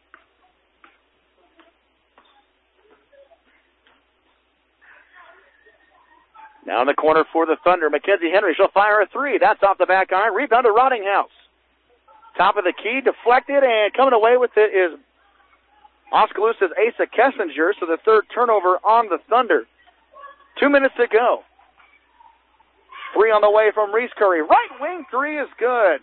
Speaker 2: Now in the corner for the Thunder, Mackenzie Henry. She'll fire a three. That's off the back iron. Rebound to Rottinghouse. Top of the key, deflected, and coming away with it is Oskaloosa's Asa Kessinger, so the third turnover on the Thunder. Two minutes to go. Three on the way from Reese Curry. Right wing three is good.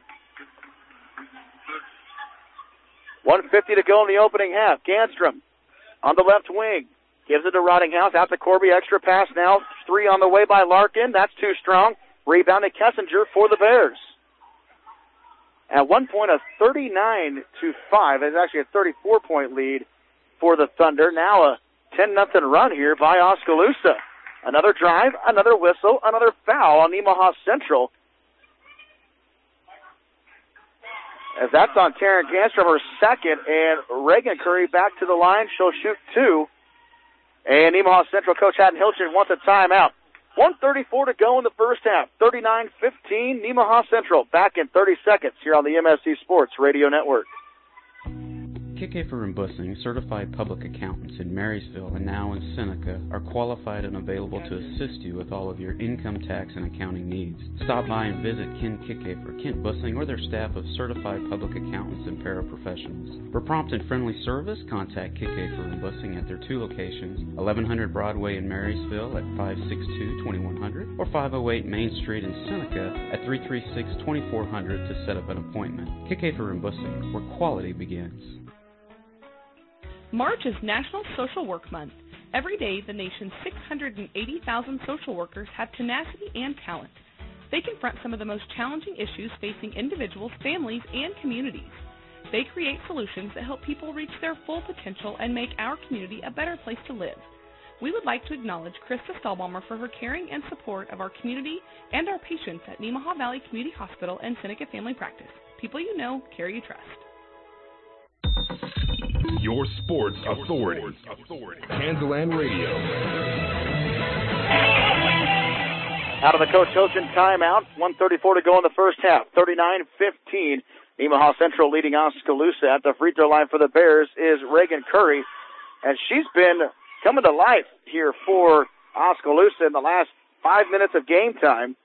Speaker 2: one fifty to go in the opening half. Ganstrom on the left wing. Gives it to Rottinghouse. Out to Corby. Extra pass now. Three on the way by Larkin. That's too strong. Rebound to Kessinger for the Bears. At one point, a thirty-nine to five. It's actually a thirty-four point lead for the Thunder. Now a ten nothing run here by Oskaloosa. Another drive, another whistle, another foul on Nemaha Central. As that's on Taryn Ganstrom, her second, and Reagan Curry back to the line. She'll shoot two. And Nemaha Central coach Haddon Hilton wants a timeout. one thirty-four to go in the first half. thirty-nine fifteen, Nemaha Central. Back in thirty seconds here on the M S C Sports Radio Network.
Speaker 3: Kickafer and Bussing, certified public accountants in Marysville and now in Seneca, are qualified and available to assist you with all of your income tax and accounting needs. Stop by and visit Ken Kickafer, Kent Bussing, or their staff of certified public accountants and paraprofessionals. For prompt and friendly service, contact Kickafer and Bussing at their two locations, eleven hundred Broadway in Marysville at five six two, two one zero zero or five oh eight Main Street in Seneca at three three six, two four zero zero to set up an appointment. Kickafer and Bussing, where quality begins.
Speaker 22: March is National Social Work Month. Every day, the nation's six hundred eighty thousand social workers have tenacity and talent. They confront some of the most challenging issues facing individuals, families, and communities. They create solutions that help people reach their full potential and make our community a better place to live. We would like to acknowledge Krista Stahlbaumer for her caring and support of our community and our patients at Nemaha Valley Community Hospital and Seneca Family Practice. People you know, care you trust.
Speaker 17: Your sports authority. authority. Kansaland Radio.
Speaker 2: Out of the Coach Hilton timeout. one thirty-four to go in the first half. thirty-nine fifteen. Nemaha Central leading Oskaloosa. At the free throw line for the Bears is Reagan Curry. And she's been coming to life here for Oskaloosa in the last five minutes of game time.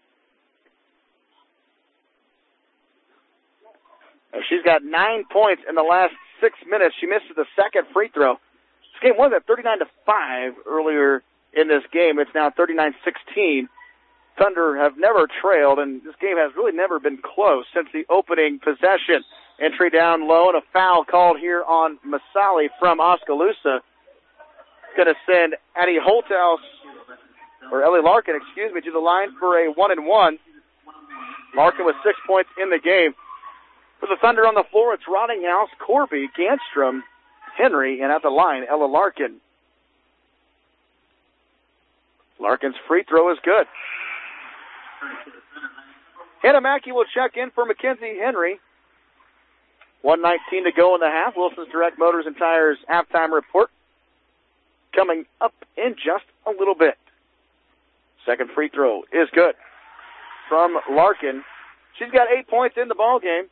Speaker 2: She's got nine points in the last six minutes. She misses the second free throw. This game was at thirty-nine to five earlier in this game. It's now thirty-nine sixteen. Thunder have never trailed, and this game has really never been close since the opening possession. Entry down low, and a foul called here on Masali from Oskaloosa. Going to send Addie Holthouse, or Ellie Larkin, excuse me, to the line for a one and one. Larkin with six points in the game. For the Thunder on the floor, it's Rottinghouse, Corby, Ganstrom, Henry, and at the line, Ella Larkin. Larkin's free throw is good. Hannah Mackey will check in for Mackenzie Henry. one nineteen to go in the half. Wilson's Direct Motors and Tires halftime report coming up in just a little bit. Second free throw is good from Larkin. She's got eight points in the ball game.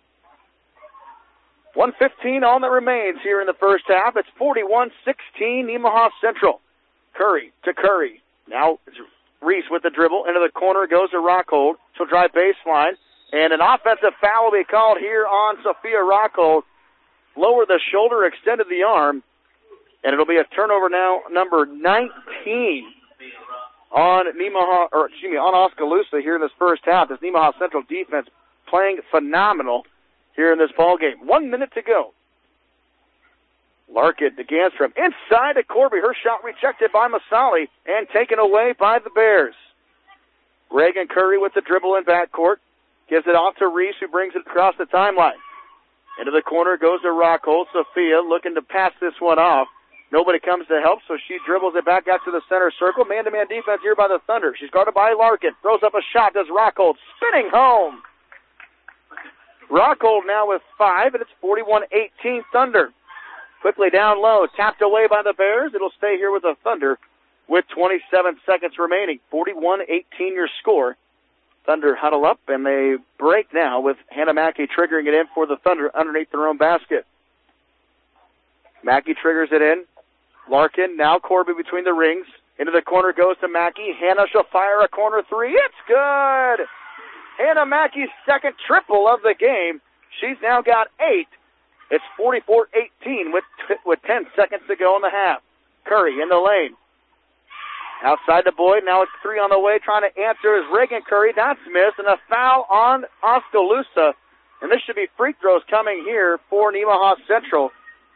Speaker 2: one fifteen on that remains here in the first half. It's forty-one sixteen, Nemaha Central. Curry to Curry. Now it's Reese with the dribble. Into the corner goes to Rockhold. She'll drive baseline. And an offensive foul will be called here on Sophia Rockhold. Lower the shoulder, extended the arm. And it'll be a turnover now, number nineteen on Nemaha, or excuse me, on Oskaloosa here in this first half. This Nemaha Central defense playing phenomenal. here in this ball game. One minute to go. Larkin to Ganstrom. Inside to Corby. Her shot rejected by Masali and taken away by the Bears. Reagan Curry with the dribble in backcourt. Gives it off to Reese, who brings it across the timeline. Into the corner goes to Rockhold. Sophia looking to pass this one off. Nobody comes to help, so she dribbles it back out to the center circle. Man-to-man defense here by the Thunder. She's guarded by Larkin. Throws up a shot. Does Rockhold. Spinning home. Rockhold now with five, and it's forty-one eighteen Thunder. Quickly down low. Tapped away by the Bears. It'll stay here with the Thunder with twenty-seven seconds remaining. forty-one eighteen your score. Thunder huddle up, and they break now with Hannah Mackey triggering it in for the Thunder underneath their own basket. Mackey triggers it in. Larkin, now Corby between the rings. Into the corner goes to Mackey. Hannah, she'll fire a corner three. It's good! Hannah Mackey's second triple of the game. She's now got eight. It's forty-four eighteen with, with ten seconds to go in the half. Curry in the lane. Outside the Boyd, now it's three on the way, trying to answer is Reagan Curry. That's missed, and a foul on Oskaloosa. And this should be free throws coming here for Nemaha Central.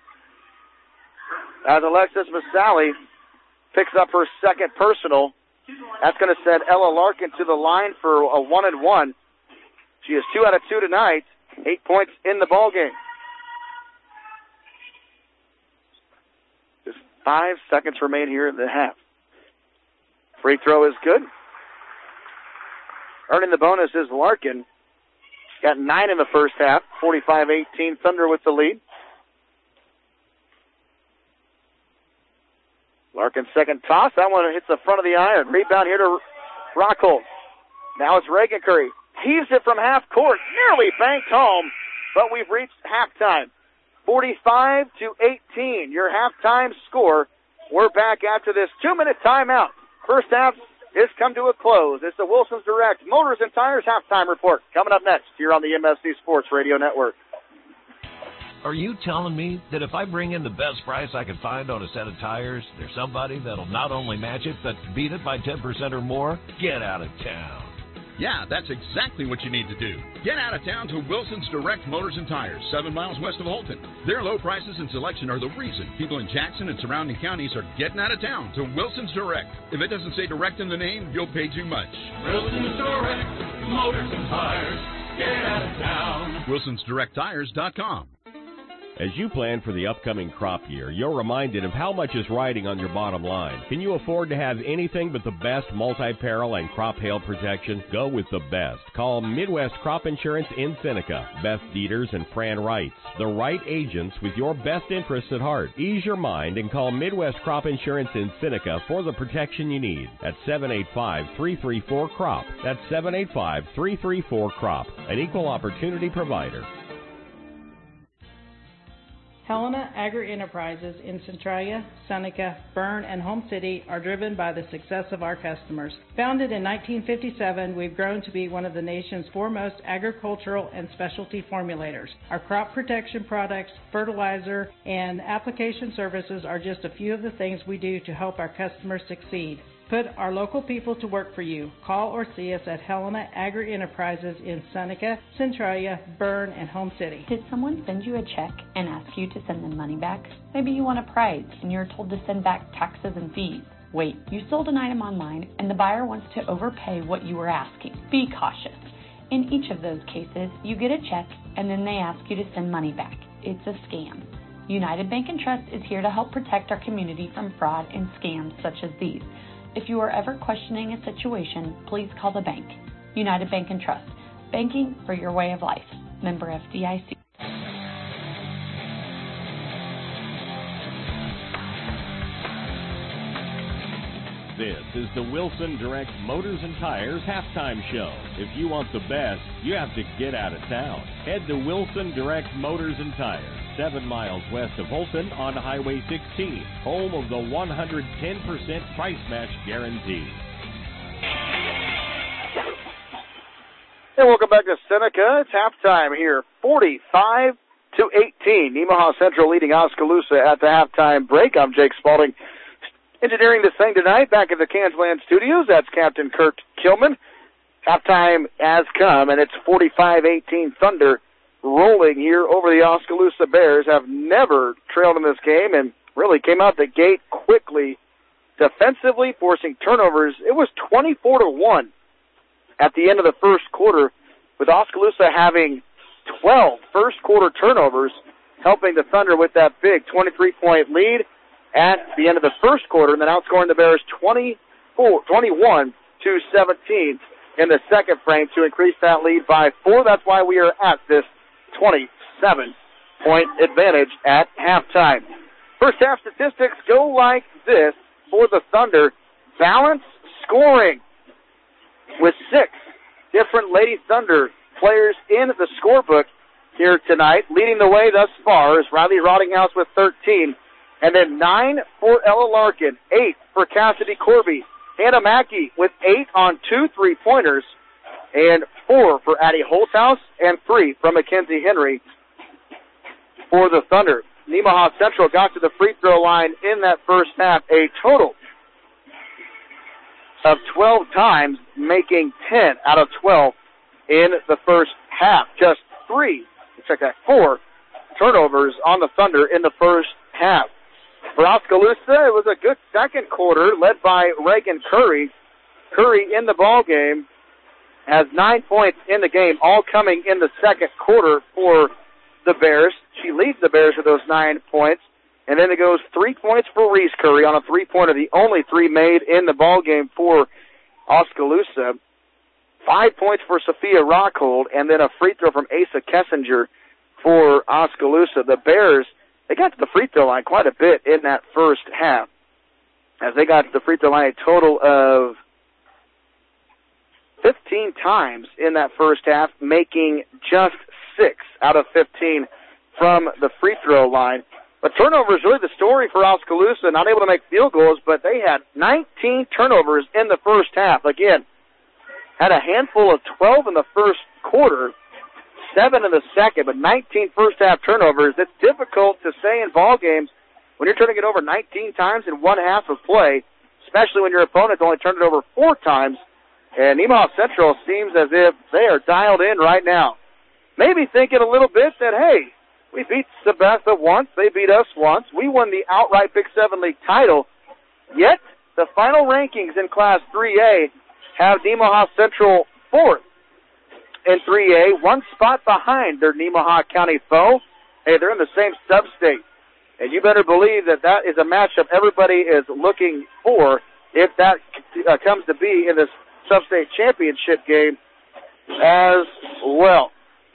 Speaker 2: As Alexis Masali picks up her second personal. That's going to send Ella Larkin to the line for a one and one. She is two out of two tonight. Eight points in the ball game. Just five seconds remain here in the half. Free throw is good. Earning the bonus is Larkin. Got nine in the first half. forty-five eighteen Thunder with the lead. Larkin's second toss. That one hits the front of the iron. Rebound here to Rockhold. Now it's Reagan Curry. Heaves it from half court. Nearly banked home. But we've reached halftime. forty-five to eighteen. Your halftime score. We're back after this two-minute timeout. First half has come to a close. It's the Wilson's Direct Motors and Tires halftime report. Coming up next here on the M S C Sports Radio Network.
Speaker 4: Are you telling me that if I bring in the best price I can find on a set of tires, there's somebody that'll not only match it, but beat it by ten percent or more? Get out of town.
Speaker 5: Yeah, that's exactly what you need to do. Get out of town to Wilson's Direct Motors and Tires, seven miles west of Holton. Their low prices and selection are the reason people in Jackson and surrounding counties are getting out of town to Wilson's Direct. If it doesn't say Direct in the name, you'll pay too much.
Speaker 15: Wilson's Direct Motors and Tires. Get out of town.
Speaker 5: Wilsons Direct Tires dot com.
Speaker 23: As you plan for the upcoming crop year, you're reminded of how much is riding on your bottom line. Can you afford to have anything but the best multi-peril and crop hail protection? Go with the best. Call Midwest Crop Insurance in Seneca. Beth Dieters and Fran Wrights, the right agents with your best interests at heart. Ease your mind and call Midwest Crop Insurance in Seneca for the protection you need at seven eight five, three three four, C R O P. That's seven eight five, three three four, C R O P, an equal opportunity provider.
Speaker 24: Helena Agri-Enterprises in Centralia, Seneca, Berne, and Home City are driven by the success of our customers. Founded in nineteen fifty-seven, we've grown to be one of the nation's foremost agricultural and specialty formulators. Our crop protection products, fertilizer, and application services are just a few of the things we do to help our customers succeed. Put our local people to work for you. Call or see us at Helena Agri-Enterprises in Seneca, Centralia, Berne, and Home City.
Speaker 25: Did someone send you a check and ask you to send them money back? Maybe you want a prize and you're told to send back taxes and fees. Wait, you sold an item online and the buyer wants to overpay what you were asking. Be cautious. In each of those cases, you get a check and then they ask you to send money back. It's a scam. United Bank and Trust is here to help protect our community from fraud and scams such as these. If you are ever questioning a situation, please call the bank. United Bank and Trust. Banking for your way of life. Member F D I C.
Speaker 23: This is the Wilson Direct Motors and Tires halftime show. If you want the best, you have to get out of town. Head to Wilson Direct Motors and Tires, seven miles west of Holton on Highway sixteen, home of the one hundred ten percent price match guarantee.
Speaker 2: And welcome back to Seneca. It's halftime here, forty-five to eighteen. Nemaha Central leading Oskaloosa at the halftime break. I'm Jake Spalding. Engineering this thing tonight back at the Kansland Studios. That's Captain Kurt Kilman. Halftime has come, and it's forty-five eighteen Thunder rolling here over the Oskaloosa Bears. Have never trailed in this game and really came out the gate quickly defensively, forcing turnovers. It was twenty-four to one at the end of the first quarter, with Oskaloosa having twelve first-quarter turnovers, helping the Thunder with that big twenty-three point lead at the end of the first quarter, and then outscoring the Bears twenty-four, twenty-one to seventeen in the second frame to increase that lead by four. That's why we are at this twenty-seven point advantage at halftime. First half statistics go like this for the Thunder. Balance scoring with six different Lady Thunder players in the scorebook here tonight. Leading the way thus far is Riley Rottinghouse with thirteen. And then nine for Ella Larkin, eight for Cassidy Corby. Hannah Mackey with eight on two three-pointers, and four for Addie Holthouse, and three from Mackenzie Henry for the Thunder. Nemaha Central got to the free throw line in that first half a total of twelve times, making ten out of twelve in the first half. Just three, check that, four turnovers on the Thunder in the first half. For Oskaloosa, it was a good second quarter led by Reagan Curry. Curry in the ball game has nine points in the game, all coming in the second quarter for the Bears. She leads the Bears with those nine points. And then it goes three points for Reese Curry on a three-pointer, the only three made in the ball game for Oskaloosa. Five points for Sophia Rockhold, and then a free throw from Asa Kessinger for Oskaloosa. The Bears, they got to the free throw line quite a bit in that first half, as they got to the free throw line a total of fifteen times in that first half, making just six out of fifteen from the free throw line. But turnovers really the story for Oskaloosa, not able to make field goals, but they had nineteen turnovers in the first half. Again, had a handful of twelve in the first quarter, seven in the second, but nineteen first-half turnovers. It's difficult to say in ball games when you're turning it over nineteen times in one half of play, especially when your opponent only turned it over four times. And Nemaha Central seems as if they are dialed in right now. Maybe thinking a little bit that, hey, we beat Sabetha once, they beat us once, we won the outright Big Seven League title, yet the final rankings in Class three A have Nemaha Central fourth in three A, one spot behind their Nemaha County foe. Hey, they're in the same sub-state. And you better believe that that is a matchup everybody is looking for if that uh, comes to be in this sub-state championship game as well.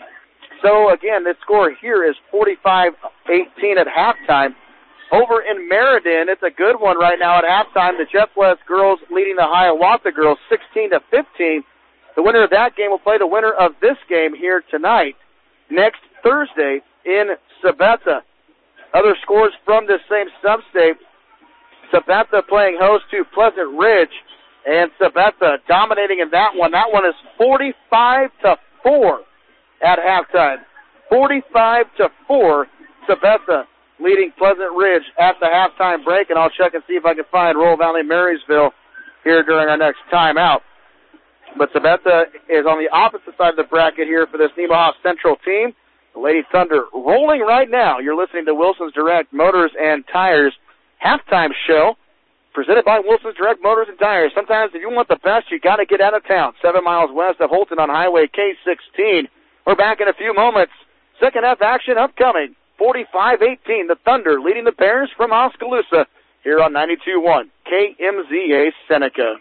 Speaker 2: So, again, the score here is forty-five eighteen at halftime. Over in Meriden, it's a good one right now at halftime. The Jeff West girls leading the Hiawatha girls sixteen to fifteen. The winner of that game will play the winner of this game here tonight, next Thursday in Sabetha. Other scores from this same sub-state. Sabetha playing host to Pleasant Ridge, and Sabetha dominating in that one. That one is forty-five to four at halftime. forty-five to four, Sabetha leading Pleasant Ridge at the halftime break, and I'll check and see if I can find Roll Valley Marysville here during our next timeout. But Sabetha is on the opposite side of the bracket here for this Nemaha Central team. The Lady Thunder rolling right now. You're listening to Wilson's Direct Motors and Tires halftime show presented by Wilson's Direct Motors and Tires. Sometimes if you want the best, you got to get out of town. Seven miles west of Holton on Highway K sixteen. We're back in a few moments. Second half action upcoming. forty-five eighteen, the Thunder leading the Bears from Oskaloosa here on ninety-two point one K M Z A Seneca.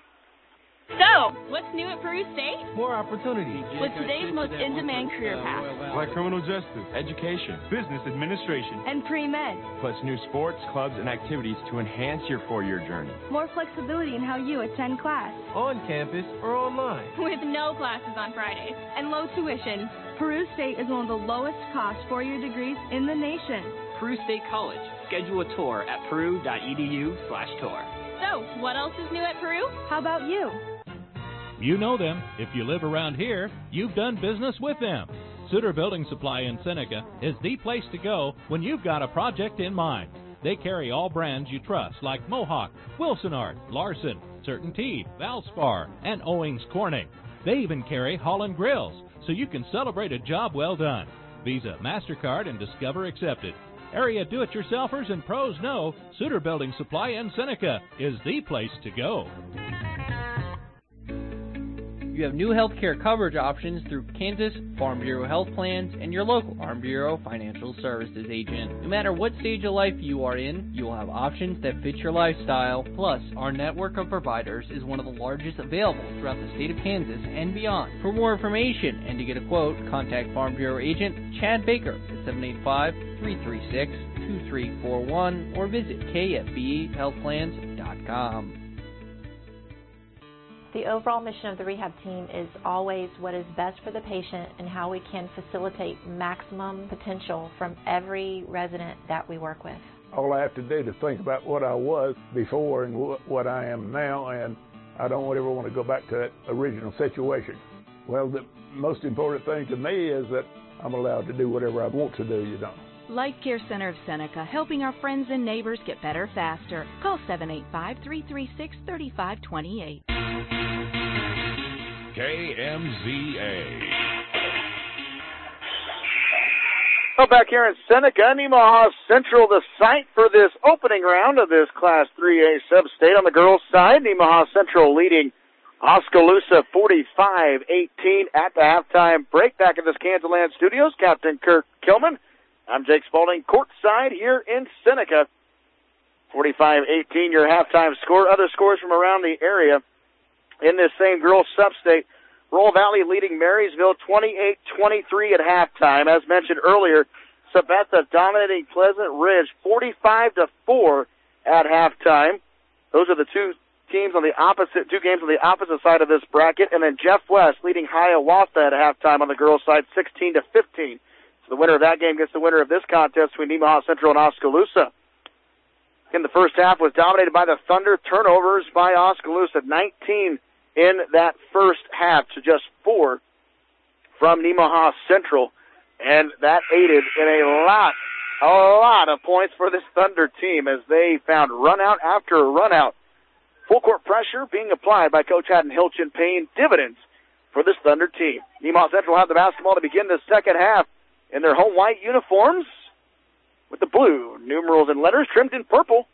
Speaker 7: So, what's new at Peru State?
Speaker 8: More opportunities.
Speaker 7: With today's most in-demand career path.
Speaker 8: Like criminal justice, education, business administration,
Speaker 7: and pre-med.
Speaker 8: Plus new sports, clubs, and activities to enhance your four-year journey.
Speaker 7: More flexibility in how you attend class.
Speaker 8: On campus or online.
Speaker 7: With no classes on Fridays and low tuition. Peru State is one of the lowest cost four-year degrees in the nation.
Speaker 9: Peru State College. Schedule a tour at peru.edu slash tour.
Speaker 7: So, what else is new at Peru? How about you?
Speaker 10: You know them. If you live around here, you've done business with them. Suter Building Supply in Seneca is the place to go when you've got a project in mind. They carry all brands you trust like Mohawk, Wilsonart, Larson, CertainTeed, Valspar, and Owings Corning. They even carry Holland Grills, so you can celebrate a job well done. Visa, MasterCard, and Discover accepted. Area do-it-yourselfers and pros know Suter Building Supply in Seneca is the place to go.
Speaker 6: You have new health care coverage options through Kansas Farm Bureau Health Plans and your local Farm Bureau Financial Services agent. No matter what stage of life you are in, you will have options that fit your lifestyle. Plus, our network of providers is one of the largest available throughout the state of Kansas and beyond. For more information and to get a quote, contact Farm Bureau agent Chad Baker at seven eight five, three three six, two three four one or visit K F B E health plans dot com.
Speaker 11: The overall mission of the rehab team is always what is best for the patient and how we can facilitate maximum potential from every resident that we work with.
Speaker 12: All I have to do is think about what I was before and wh- what I am now, and I don't ever want to go back to that original situation. Well, the most important thing to me is that I'm allowed to do whatever I want to do, you know.
Speaker 13: Life Care Center of Seneca, helping our friends and neighbors get better faster. Call seven eight five, three three six, three five two eight.
Speaker 23: K M Z A.
Speaker 2: Well, back here in Seneca, Nemaha Central, the site for this opening round of this Class three A sub-state. On the girls' side, Nemaha Central leading Oskaloosa forty-five eighteen at the halftime break. Back in this Kansas Studios, Captain Kirk Kilman. I'm Jake Spaulding, courtside here in Seneca. forty-five eighteen, your halftime score. Other scores from around the area. In this same girls' sub-state, Roll Valley leading Marysville twenty-eight twenty-three at halftime. As mentioned earlier, Sabetha dominating Pleasant Ridge forty-five to four at halftime. Those are the two teams on the opposite, two games on the opposite side of this bracket. And then Jeff West leading Hiawatha at halftime on the girls' side sixteen to fifteen. So the winner of that game gets the winner of this contest between Nemaha Central and Oskaloosa. In the first half was dominated by the Thunder. Turnovers by Oskaloosa, nineteen in that first half to just four from Nemaha Central. And that aided in a lot, a lot of points for this Thunder team as they found run out after run out. Full court pressure being applied by Coach Haddon Hilchin, paying dividends for this Thunder team. Nemaha Central have the basketball to begin the second half in their home white uniforms with the blue numerals and letters trimmed in purple.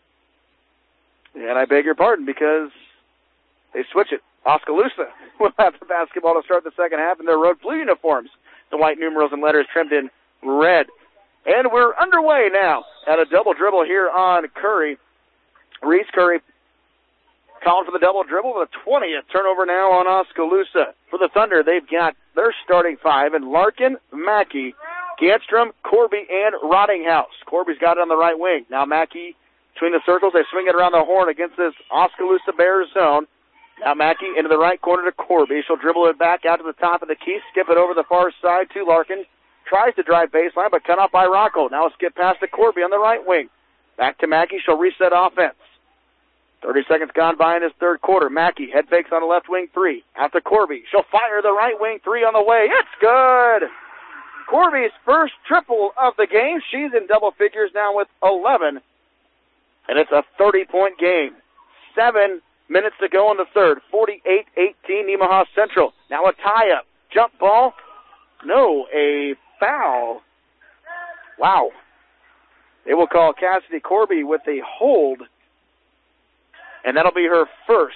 Speaker 2: And I beg your pardon because they switch it. Oskaloosa will have the basketball to start the second half in their road blue uniforms. The white numerals and letters trimmed in red. And we're underway now at a double dribble here on Curry. Reese Curry calling for the double dribble with a twentieth turnover now on Oskaloosa. For the Thunder, they've got their starting five in Larkin, Mackey, Ganstrom, Corby, and Rottinghouse. Corby's got it on the right wing. Now Mackey between the circles. They swing it around the horn against this Oskaloosa Bears zone. Now Mackey into the right corner to Corby. She'll dribble it back out to the top of the key, skip it over the far side to Larkin. Tries to drive baseline, but cut off by Rocco. Now a skip pass to Corby on the right wing. Back to Mackey. She'll reset offense. thirty seconds gone by in this third quarter. Mackey head fakes on the left wing three. Out to Corby. She'll fire the right wing three on the way. It's good! Corby's first triple of the game. She's in double figures now with eleven. And it's a thirty-point game. Seven minutes to go in the third. forty-eight eighteen, Nemaha Central. Now a tie-up. Jump ball. No, a foul. Wow. They will call Cassidy Corby with a hold. And that'll be her first.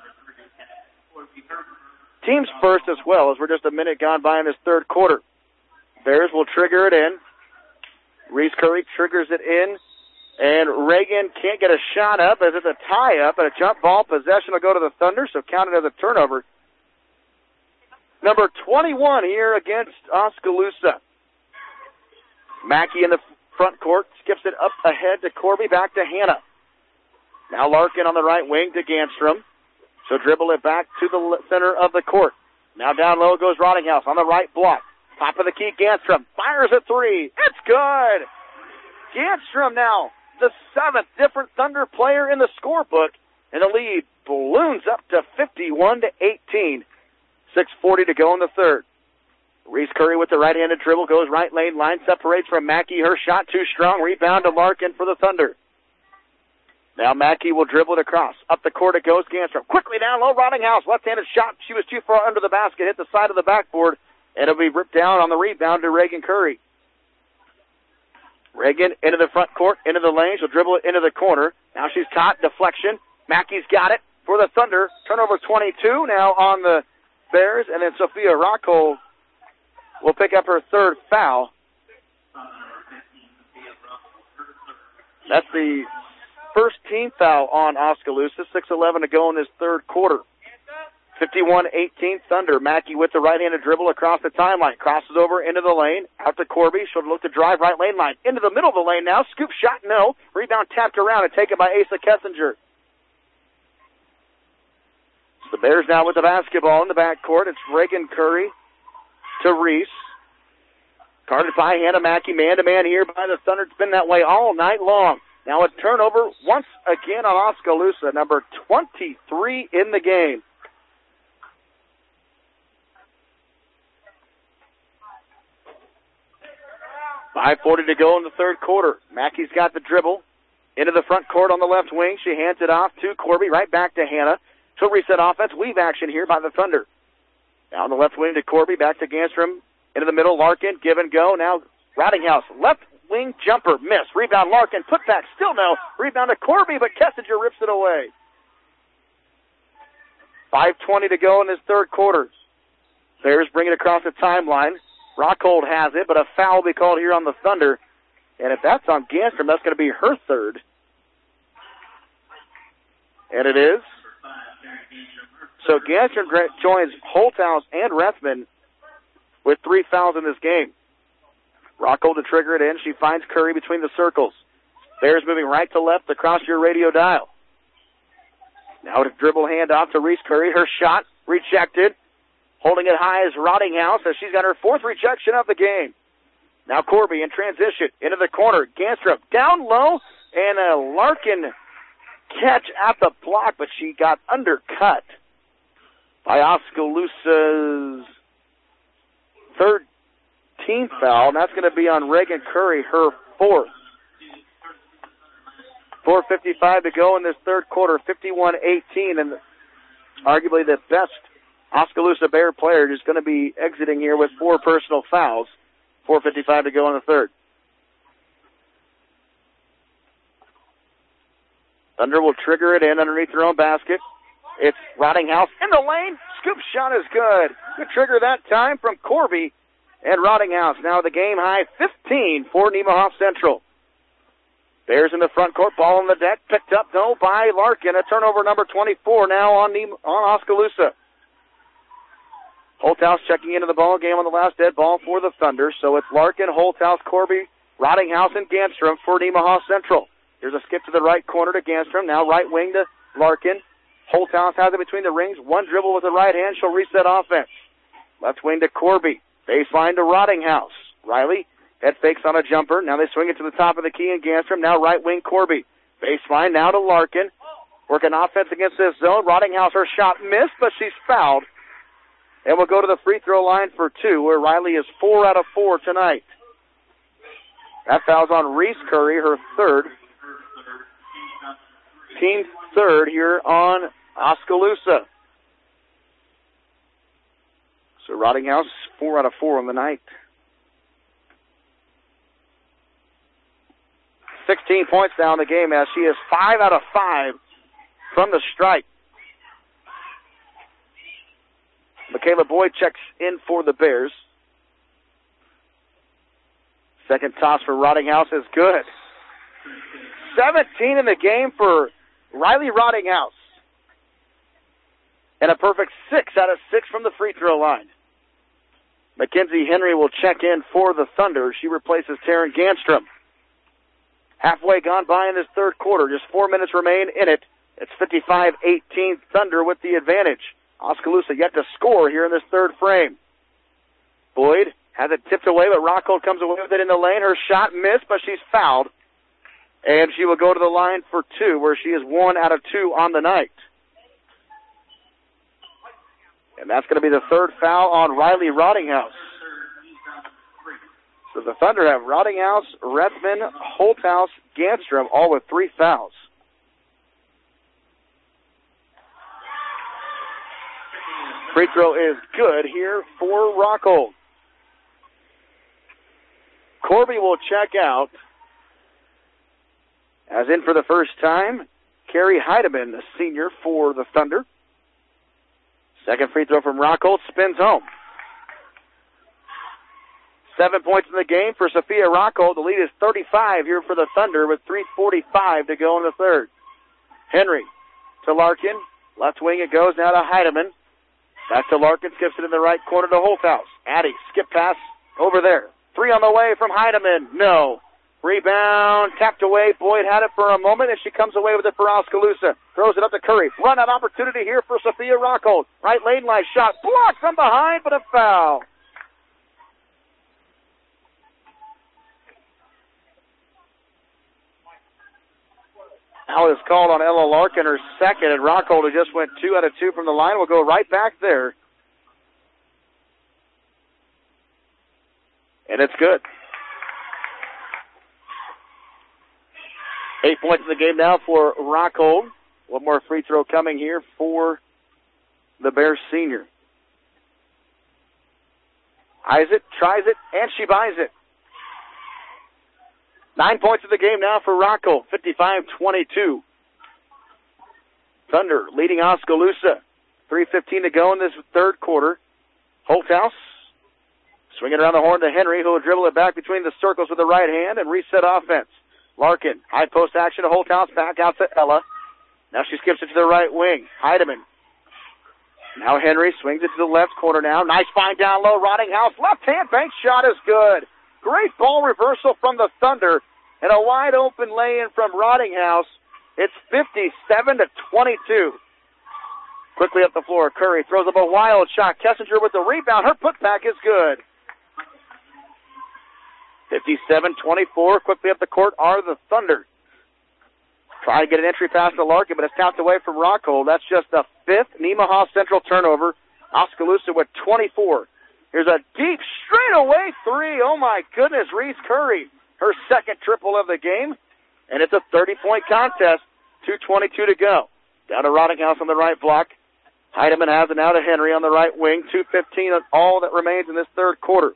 Speaker 2: Team's first as well, as we're just a minute gone by in this third quarter. Bears will trigger it in. Reese Curry triggers it in. And Reagan can't get a shot up as it's a tie-up and a jump ball. Possession will go to the Thunder, so counted as a turnover. Number twenty-one here against Oskaloosa. Mackey in the front court, skips it up ahead to Corby, back to Hannah. Now Larkin on the right wing to Ganstrom. So dribble it back to the center of the court. Now down low goes Rottinghouse on the right block. Top of the key, Ganstrom fires a three. It's good! Ganstrom now, the seventh different Thunder player in the scorebook, and the lead balloons up to fifty-one to eighteen. six forty to go in the third. Reese Curry with the right-handed dribble goes right lane, line separates from Mackey. Her shot too strong. Rebound to Larkin for the Thunder. Now Mackey will dribble it across. Up the court it goes. Ganstrom quickly down low. Rottinghouse left-handed shot. She was too far under the basket. Hit the side of the backboard And it'll be ripped down on the rebound to Reagan Curry. Reagan into the front court, into the lane. She'll dribble it into the corner. Now she's caught. Deflection. Mackey's got it for the Thunder. Turnover twenty-two now on the Bears. And then Sophia Rockhold will pick up her third foul. That's the first team foul on Oskaloosa. six eleven to go in this third quarter. fifty-one eighteen Thunder. Mackey with the right-handed dribble across the timeline. Crosses over into the lane. Out to Corby. She'll look to drive right lane line. Into the middle of the lane now. Scoop shot, no. Rebound tapped around and taken by Asa Kessinger. The Bears now with the basketball in the backcourt. It's Reagan Curry to Reese. Guarded by Hannah Mackey. Man-to-man here by the Thunder. It's been that way all night long. Now a turnover once again on Oskaloosa. Number twenty-three in the game. five forty to go in the third quarter. Mackey's got the dribble into the front court on the left wing. She hands it off to Corby, right back to Hannah. She'll reset offense. Weave action here by the Thunder. Now on the left wing to Corby, back to Ganstrom. Into the middle, Larkin, give and go. Now Routinghouse, left wing jumper, miss. Rebound, Larkin, put back, still no. Rebound to Corby, but Kessinger rips it away. five twenty to go in this third quarter. Bears bring it across the timeline. Rockhold has it, but a foul will be called here on the Thunder. And if that's on Ganstrom, that's going to be her third. And it is. So Ganstrom joins Holthouse and Rethman with three fouls in this game. Rockhold to trigger it in. She finds Curry between the circles. Bears moving right to left across your radio dial. Now to dribble handoff to Reese Curry. Her shot rejected. Holding it high is Routinghouse as she's got her fourth rejection of the game. Now Corby in transition into the corner. Ganstrom down low and a Larkin catch at the block, but she got undercut by Oskaloosa's third team foul, and that's going to be on Reagan Curry, her fourth. four fifty-five to go in this third quarter, fifty-one eighteen, and arguably the best Oskaloosa Bear player is going to be exiting here with four personal fouls. four fifty-five to go in the third. Thunder will trigger it in underneath their own basket. It's Routinghouse in the lane. Scoop shot is good. Good trigger that time from Corby and Routinghouse. Now the game high fifteen for Nemaha Central. Bears in the front court, ball on the deck, picked up no by Larkin. A turnover number twenty-four now on Nem- on Oskaloosa. Holthouse checking into the ball game on the last dead ball for the Thunder. So it's Larkin, Holthouse, Corby, Routinghouse, and Ganstrom for Nemaha Central. Here's a skip to the right corner to Ganstrom. Now right wing to Larkin. Holthouse has it between the rings. One dribble with the right hand. She'll reset offense. Left wing to Corby. Baseline to Routinghouse. Riley, head fakes on a jumper. Now they swing it to the top of the key in Ganstrom. Now right wing Corby. Baseline now to Larkin. Working offense against this zone. Routinghouse, her shot missed, but she's fouled. And we'll go to the free throw line for two, where Riley is four out of four tonight. That foul's on Reese Curry, her third. Team third here on Oskaloosa. So Routinghouse, four out of four on the night. sixteen points now in the game as she is five out of five from the strike. Michaela Boyd checks in for the Bears. Second toss for Routinghouse is good. seventeen in the game for Riley Routinghouse. And a perfect six out of six from the free throw line. Mackenzie Henry will check in for the Thunder. She replaces Taryn Ganstrom. Halfway gone by in this third quarter. Just four minutes remain in it. It's fifty-five eighteen Thunder with the advantage. Oskaloosa yet to score here in this third frame. Boyd has it tipped away, but Rockhold comes away with it in the lane. Her shot missed, but she's fouled. And she will go to the line for two, where she is one out of two on the night. And that's going to be the third foul on Riley Routinghouse. So the Thunder have Routinghouse, Rethman, Holthouse, Ganstrom, all with three fouls. Free throw is good here for Rockhold. Corby will check out. As in for the first time, Carrie Heidemann, the senior for the Thunder. Second free throw from Rockhold, spins home. Seven points in the game for Sophia Rockhold. The lead is thirty-five here for the Thunder with three forty-five to go in the third. Henry to Larkin. Left wing it goes now to Heidemann. Back to Larkin, skips it in the right corner to Holthaus. Addy, skip pass over there. Three on the way from Heidemann. No. Rebound, tapped away. Boyd had it for a moment, and she comes away with it for Oskaloosa. Throws it up to Curry. Run out opportunity here for Sophia Rockhold. Right lane line shot. Blocked from behind, but a foul. Foul is called on Ella Larkin, her second, and Rockhold, who just went two out of two from the line, will go right back there. And it's good. Eight points in the game now for Rockhold. One more free throw coming here for the Bears senior. Eyes it, tries it, and she buys it. Nine points in the game now for Rockhold, fifty-five twenty-two. Thunder leading Oskaloosa. three fifteen to go in this third quarter. Holthaus swinging around the horn to Henry, who will dribble it back between the circles with the right hand and reset offense. Larkin, high post action to Holthaus, back out to Ella. Now she skips it to the right wing. Heidemann. Now Henry swings it to the left corner now. Nice find down low. Rottinghouse, left-hand bank shot is good. Great ball reversal from the Thunder. And a wide open lay-in from Rottinghouse. It's fifty-seven to twenty-two. Quickly up the floor, Curry throws up a wild shot. Kessinger with the rebound. Her putback is good. fifty-seven twenty-four. Quickly up the court are the Thunder. Try to get an entry pass to Larkin, but it's tapped away from Rockhold. That's just the fifth Nemaha Central turnover. Oskaloosa with twenty-four. Here's a deep straightaway three. Oh, my goodness, Reese Curry. Her second triple of the game. And it's a thirty-point contest. two twenty-two to go. Down to Rottinghouse on the right block. Heidemann has it now to Henry on the right wing. two fifteen is all that remains in this third quarter.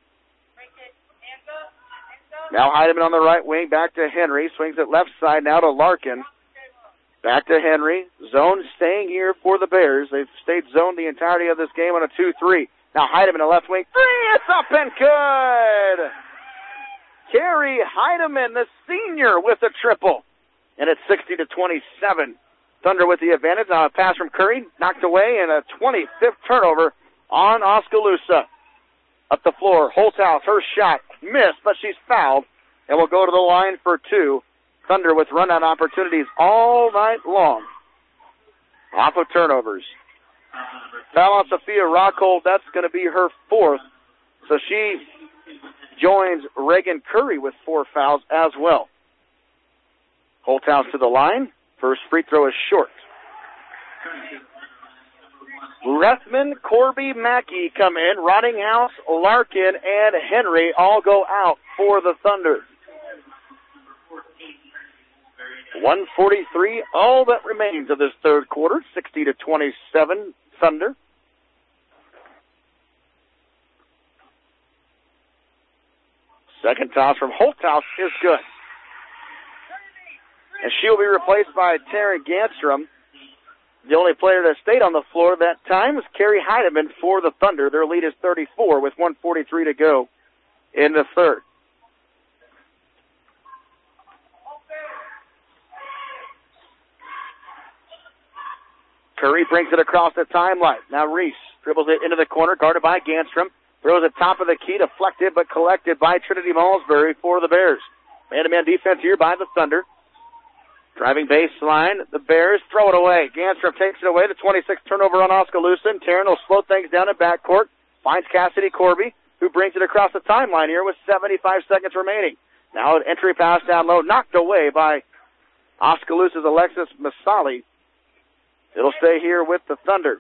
Speaker 2: Now Heidemann on the right wing, back to Henry. Swings it left side now to Larkin. Back to Henry. Zone staying here for the Bears. They've stayed zoned the entirety of this game on a two three. Now Heidemann a left wing. Three! It's up and good! Carrie Heidemann, the senior, with a triple. And it's sixty to twenty-seven. Thunder with the advantage. Now a pass from Curry. Knocked away, and a twenty-fifth turnover on Oskaloosa. Up the floor, Holthaus, her shot. Missed, but she's fouled. And will go to the line for two. Thunder with run-out opportunities all night long. Off of turnovers. Foul on Sophia Rockhold. That's going to be her fourth. So she joins Reagan Curry with four fouls as well. Holthaus to the line. First free throw is short. Rethman, Corby, Mackey come in. Rottinghouse, Larkin, and Henry all go out for the Thunder. one forty-three, all that remains of this third quarter. sixty to twenty-seven, Thunder. Second toss from Holthaus is good. And she will be replaced by Taryn Ganstrom. The only player that stayed on the floor that time was Carrie Heidemann for the Thunder. Their lead is thirty-four with one forty-three to go in the third. Curry brings it across the timeline. Now Reese dribbles it into the corner, guarded by Ganstrom. Throws it top of the key, deflected but collected by Trinity Malmesbury for the Bears. Man-to-man defense here by the Thunder. Driving baseline, the Bears throw it away. Ganstrom takes it away. The twenty-sixth turnover on Oskaloosa. And Taryn will slow things down in backcourt. Finds Cassidy Corby, who brings it across the timeline here with seventy-five seconds remaining. Now an entry pass down low, knocked away by Oskaloosa's Alexis Masali. It'll stay here with the Thunder.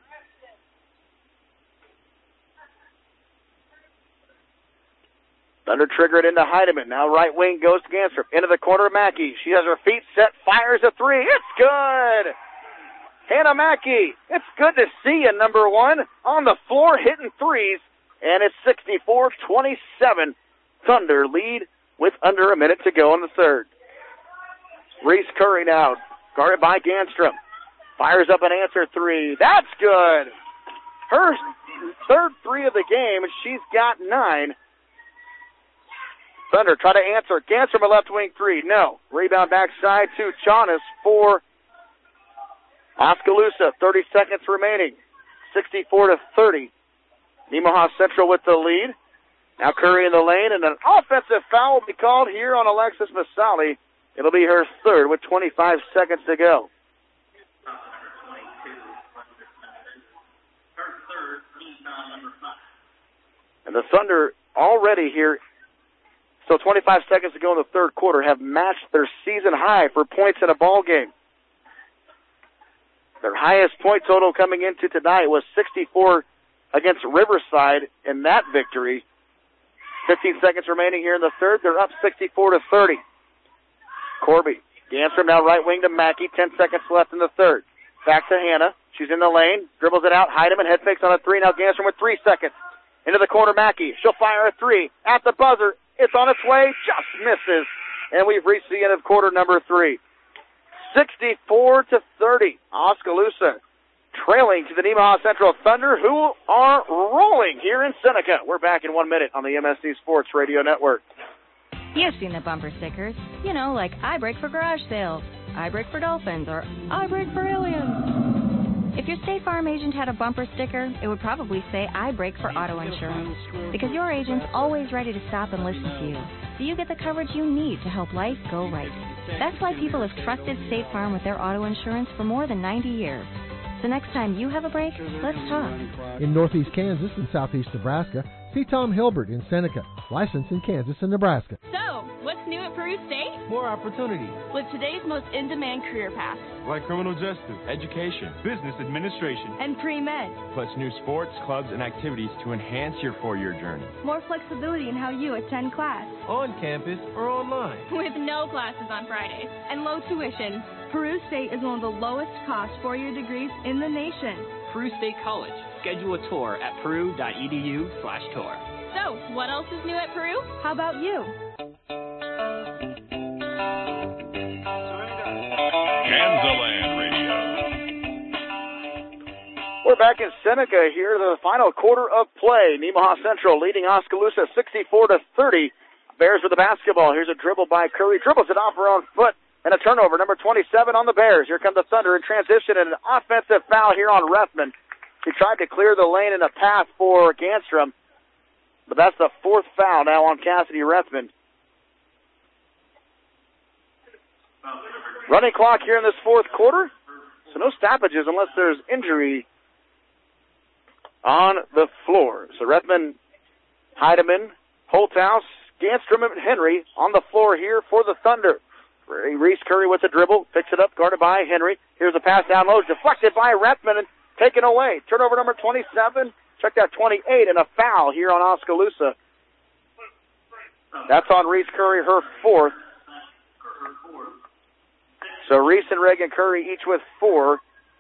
Speaker 2: Thunder triggered into Heidemann. Now right wing goes to Ganstrom. Into the corner, Mackey. She has her feet set, fires a three. It's good! Hannah Mackey. It's good to see you, number one, on the floor hitting threes. And it's sixty-four twenty-seven. Thunder lead with under a minute to go in the third. Reese Curry now, guarded by Ganstrom. Fires up an answer three. That's good. Her third three of the game, and she's got nine. Thunder try to answer. Ganstrom a left wing three. No. Rebound backside to Jonas for Oskaloosa. thirty seconds remaining. sixty-four to thirty. Nemaha Central with the lead. Now Curry in the lane, and an offensive foul will be called here on Alexis Masali. It'll be her third with twenty-five seconds to go. And the Thunder already here, so twenty-five seconds to go in the third quarter, have matched their season high for points in a ball game. Their highest point total coming into tonight was sixty-four against Riverside in that victory. fifteen seconds remaining here in the third. They're up sixty-four to thirty. Corby. Ganstrom now right wing to Mackey. Ten seconds left in the third. Back to Hannah. She's in the lane. Dribbles it out. Heidemann head fakes on a three. Now Ganstrom with three seconds. Into the corner, Mackey. She'll fire a three. At the buzzer. It's on its way. Just misses. And we've reached the end of quarter number three. sixty-four to thirty. Oskaloosa trailing to the Nemaha Central Thunder, who are rolling here in Seneca. We're back in one minute on the M S C Sports Radio Network.
Speaker 13: You've seen the bumper stickers. You know, like I brake for garage sales, I brake for dolphins, or I brake for aliens. If your State Farm agent had a bumper sticker, it would probably say I brake for auto insurance. Because your agent's always ready to stop and listen to you, so you get the coverage you need to help life go right. That's why people have trusted State Farm with their auto insurance for more than ninety years. So next time you have a break, let's talk.
Speaker 14: In Northeast Kansas and Southeast Nebraska, see Tom Hilbert in Seneca, licensed in Kansas and Nebraska.
Speaker 7: So, what's new at Peru State?
Speaker 8: More opportunity.
Speaker 7: With today's most in-demand career paths.
Speaker 8: Like criminal justice, education, business administration,
Speaker 7: and pre-med.
Speaker 8: Plus new sports, clubs, and activities to enhance your four-year journey.
Speaker 7: More flexibility in how you attend class.
Speaker 8: On campus or online.
Speaker 7: With no classes on Fridays and low tuition. Peru State is one of the lowest cost four-year degrees in the nation.
Speaker 9: Peru State College. Schedule a tour at peru.edu slash tour.
Speaker 7: So, what else is new at Peru? How about you?
Speaker 17: Kansaland Radio.
Speaker 2: We're back in Seneca here, the final quarter of play. Nemaha Central leading Oskaloosa sixty-four to thirty. Bears with the basketball. Here's a dribble by Curry. Dribbles it off her own foot. And a turnover, number twenty-seven on the Bears. Here comes the Thunder in transition and an offensive foul here on Rethman. She tried to clear the lane in a path for Ganstrom, but that's the fourth foul now on Cassidy Rethman. Running clock here in this fourth quarter, so no stoppages unless there's injury on the floor. So Rethman, Heidemann, Holthouse, Ganstrom, and Henry on the floor here for the Thunder. Reese Curry with the dribble, picks it up, guarded by Henry. Here's a pass down low, deflected by Rethman and taken away. Turnover number twenty-seven. Check that twenty-eight, and a foul here on Oskaloosa. That's on Reese Curry, her fourth. So Reese and Reagan Curry each with four.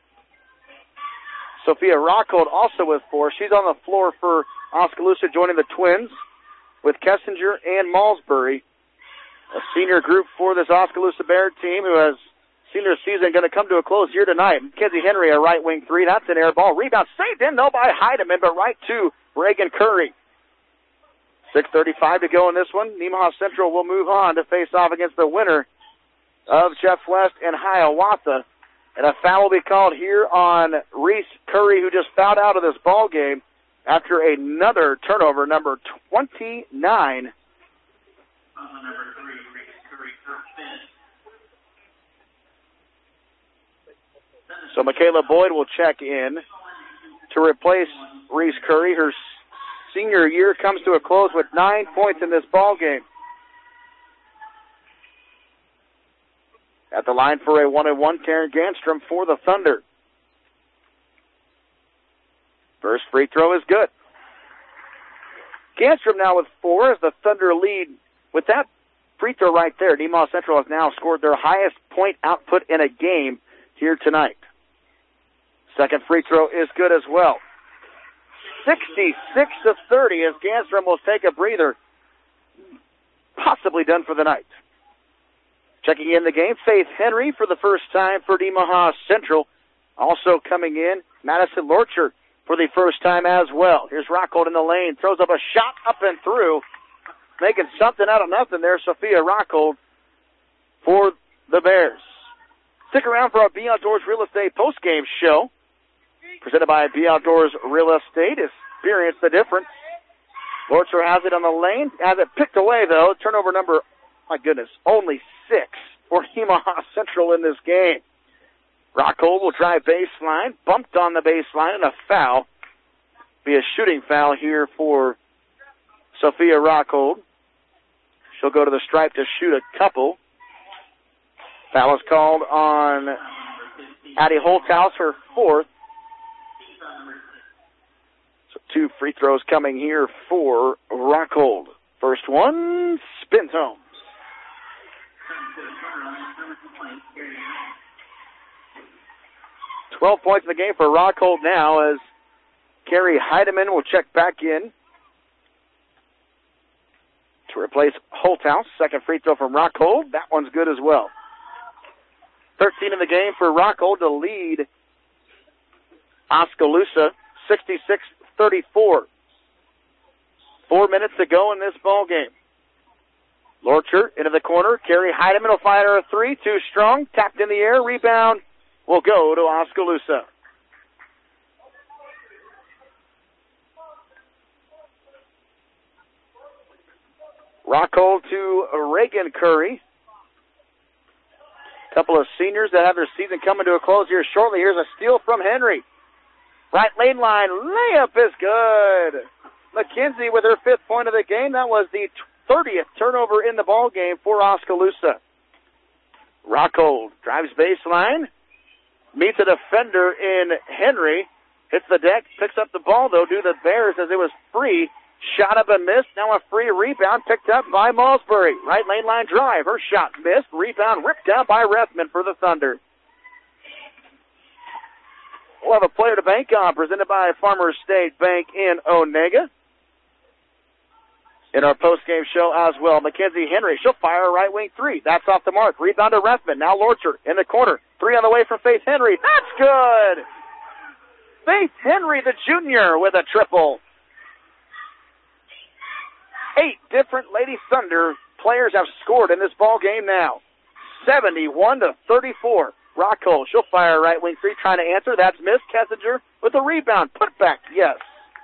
Speaker 2: Sophia Rockhold also with four. She's on the floor for Oskaloosa, joining the Twins with Kessinger and Malsbury. A senior group for this Oskaloosa Bear team who has senior season going to come to a close here tonight. Mackenzie Henry, a right wing three. That's an air ball. Rebound saved in, though, by Heidemann, but right to Reagan Curry. six thirty-five to go in this one. Nemaha Central will move on to face off against the winner of Jeff West and Hiawatha. And a foul will be called here on Reese Curry, who just fouled out of this ball game after another turnover, number twenty-nine. So Michaela Boyd will check in to replace Reese Curry. Her senior year comes to a close with nine points in this ball game. At the line for a one and one, Karen Ganstrom for the Thunder. First free throw is good. Ganstrom now with four as the Thunder lead. With that free throw right there, Nemaha Central has now scored their highest point output in a game here tonight. Second free throw is good as well. sixty-six to thirty as Ganstrom will take a breather. possibly done for the night. Checking in the game, Faith Henry for the first time for Nemaha Central. Also coming in, Madison Lorcher for the first time as well. Here's Rockhold in the lane, throws up a shot up and through, making something out of nothing there, Sophia Rockhold for the Bears. Stick around for our B Outdoors Real Estate postgame show, presented by B Outdoors Real Estate. Experience the difference. Lorcher has it on the lane, has it picked away though. Turnover number, my goodness, only six for Nemaha Central in this game. Rockhold will drive baseline, bumped on the baseline, and a foul. Be a shooting foul here for Sophia Rockhold. She'll go to the stripe to shoot a couple. Foul is called on Addie Holthouse, her fourth. So two free throws coming here for Rockhold. First one spins home. Twelve points in the game for Rockhold now as Carrie Heidemann will check back in to replace Holthouse. Second free throw from Rockhold. That one's good as well. thirteen in the game for Rockhold to lead Oskaloosa sixty-six thirty-four. Four minutes to go in this ball game. Lorcher into the corner. Carrie Heidemann will fire a three. Too strong. Tapped in the air. Rebound will go to Oskaloosa. Rockhold to Reagan Curry. Couple of seniors that have their season coming to a close here shortly. Here's a steal from Henry. Right lane line. Layup is good. McKenzie with her fifth point of the game. That was the thirtieth turnover in the ball game for Oskaloosa. Rockhold drives baseline. Meets a defender in Henry. Hits the deck. Picks up the ball, though, due to the Bears as it was free. Shot up and missed. Now a free rebound picked up by Malsbury. Right lane line drive. Her shot missed. Rebound ripped down by Rethman for the Thunder. We'll have a player to bank on presented by Farmers State Bank in Onega. In our postgame show as well, Mackenzie Henry. She'll fire a right wing three. That's off the mark. Rebound to Rethman. Now Lorcher in the corner. Three on the way from Faith Henry. That's good! Faith Henry, the junior, with a triple. Eight different Lady Thunder players have scored in this ball game now. seventy-one to thirty-four. Rockhold, she'll fire a right wing three, trying to answer. That's missed. Kessinger with a rebound. Put back, yes.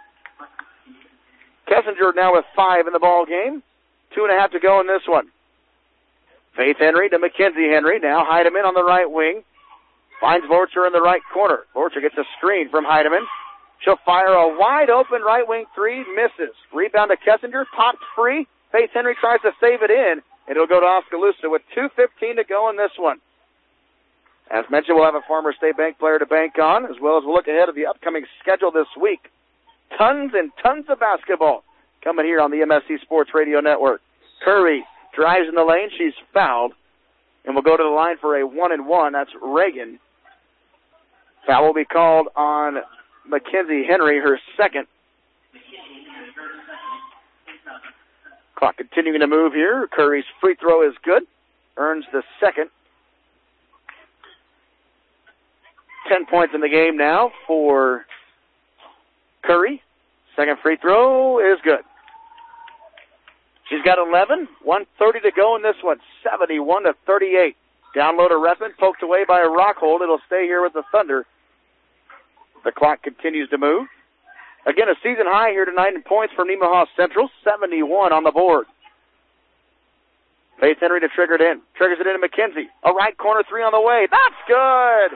Speaker 2: Kessinger now with five in the ball game. Two and a half to go in this one. Faith Henry to Mackenzie Henry. Now Heidemann on the right wing. Finds Lorcher in the right corner. Lorcher gets a screen from Heidemann. She'll fire a wide open right wing three. Misses. Rebound to Kessinger. Popped free. Faith Henry tries to save it in. And it'll go to Oskaloosa with two fifteen to go in this one. As mentioned, we'll have a Farmers State Bank player to bank on, as well as we'll look ahead of the upcoming schedule this week. Tons and tons of basketball coming here on the M S C Sports Radio Network. Curry drives in the lane. She's fouled. And we'll go to the line for a one and one. That's Reagan. Foul will be called on Mackenzie Henry, her second. Clock continuing to move here. Curry's free throw is good. Earns the second. Ten points in the game now for Curry. Second free throw is good. She's got eleven. one thirty to go in this one. seventy-one to thirty-eight. Down low to Rethman. Poked away by a Rockhold. It'll stay here with the Thunder. The clock continues to move. Again, a season high here tonight in points for Nemaha Central. seventy-one on the board. Faith Henry to trigger it in. Triggers it into McKenzie. A right corner three on the way. That's good!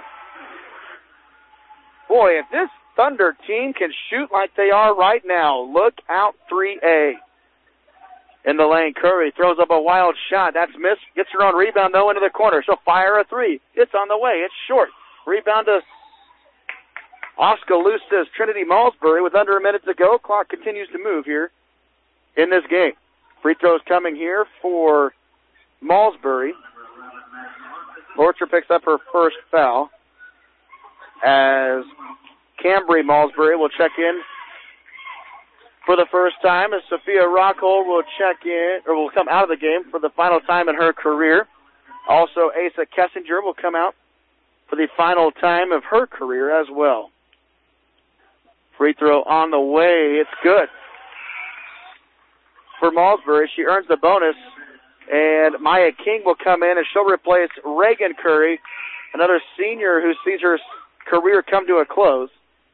Speaker 2: Boy, if this Thunder team can shoot like they are right now, look out three A. In the lane, Curry throws up a wild shot. That's missed. Gets her own rebound, though, into the corner. She'll fire a three. It's on the way. It's short. Rebound to Oskaloosa's Trinity Malsbury with under a minute to go. Clock continues to move here in this game. Free throws coming here for Malsbury. Lorcher picks up her first foul as Cambry Malsbury will check in for the first time, as Sophia Rockhold will check in, or will come out of the game for the final time in her career. Also, Asa Kessinger will come out for the final time of her career as well. Free throw on the way. It's good for Malsbury. She earns the bonus, and Maya King will come in, and she'll replace Reagan Curry, another senior who sees her career come to a close.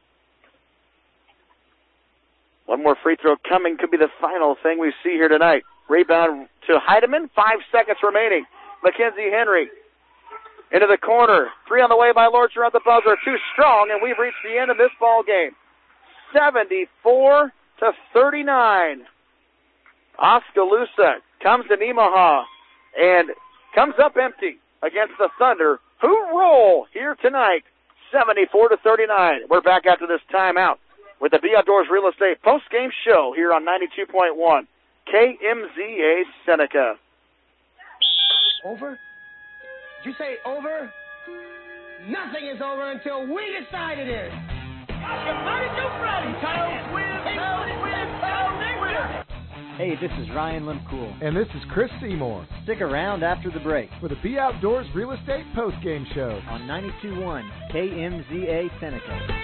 Speaker 2: One more free throw coming could be the final thing we see here tonight. Rebound to Heidemann. Five seconds remaining. Mackenzie Henry into the corner. Three on the way by Lorcher at the buzzer. Too strong, and we've reached the end of this ball game. seventy-four to thirty-nine. Oskaloosa comes to Nemaha and comes up empty against the Thunder, who roll here tonight. seventy-four to thirty-nine. We're back after this timeout with the Be Outdoors Real Estate post-game show here on ninety-two point one K M Z A Seneca.
Speaker 16: Over? Did you say over? Nothing is over until we decide it is.
Speaker 18: Hey, this is Ryan Limcool.
Speaker 14: And this is Chris Seymour.
Speaker 18: Stick around after the break
Speaker 14: for the Be Outdoors Real Estate post-game show
Speaker 18: on ninety-two point one K M Z A Seneca.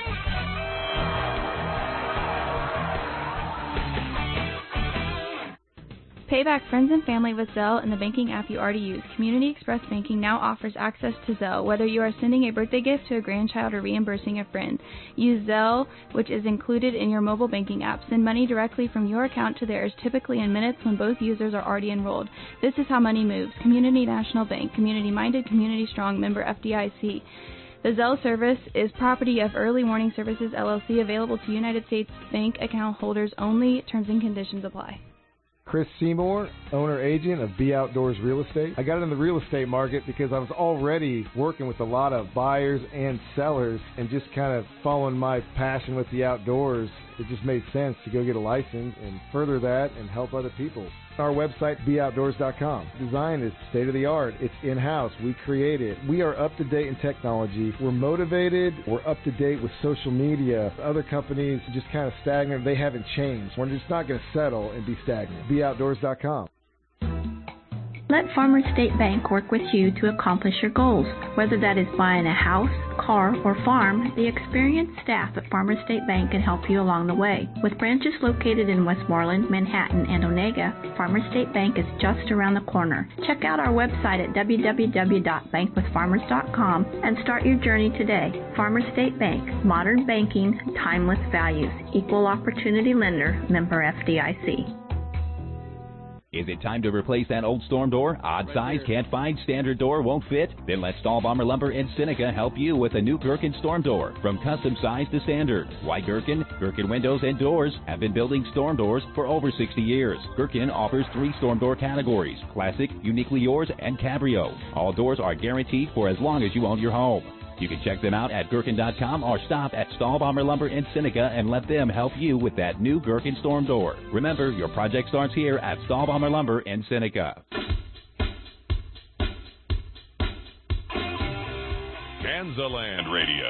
Speaker 19: Pay back friends and family with Zelle and the banking app you already use. Community Express Banking now offers access to Zelle, whether you are sending a birthday gift to a grandchild or reimbursing a friend. Use Zelle, which is included in your mobile banking app. Send money directly from your account to theirs, typically in minutes when both users are already enrolled. This is how money moves. Community National Bank. Community-minded, community-strong, member F D I C. The Zelle service is property of Early Warning Services, L L C, available to United States Bank account holders only. Terms and conditions apply.
Speaker 14: Chris Seymour, owner-agent of Be Outdoors Real Estate. I got in the real estate market because I was already working with a lot of buyers and sellers and just kind of following my passion with the outdoors. It just made sense to go get a license and further that and help other people. Our website, be outdoors dot com. Design is state-of-the-art. It's in-house. We create it. We are up-to-date in technology. We're motivated. We're up-to-date with social media. Other companies just kind of stagnant. They haven't changed. We're just not going to settle and be stagnant. be outdoors dot com.
Speaker 20: Let Farmers State Bank work with you to accomplish your goals. Whether that is buying a house, car, or farm, the experienced staff at Farmers State Bank can help you along the way. With branches located in Westmoreland, Manhattan, and Onega, Farmers State Bank is just around the corner. Check out our website at w w w dot bank with farmers dot com and start your journey today. Farmers State Bank, modern banking, timeless values, equal opportunity lender, member F D I C.
Speaker 1: Is it time to replace that old storm door? Odd size, can't find, standard door, won't fit? Then let Stahlbomber Lumber in Seneca help you with a new Gherkin storm door. From custom size to standard, White Gherkin, Gherkin Windows, and Doors have been building storm doors for over sixty years. Gherkin offers three storm door categories: Classic, Uniquely Yours, and Cabrio. All doors are guaranteed for as long as you own your home. You can check them out at Gherkin dot com or stop at Stahlbomber Lumber in Seneca and let them help you with that new Gherkin storm door. Remember, your project starts here at Stahlbomber Lumber in Seneca.
Speaker 17: Kansaland Radio.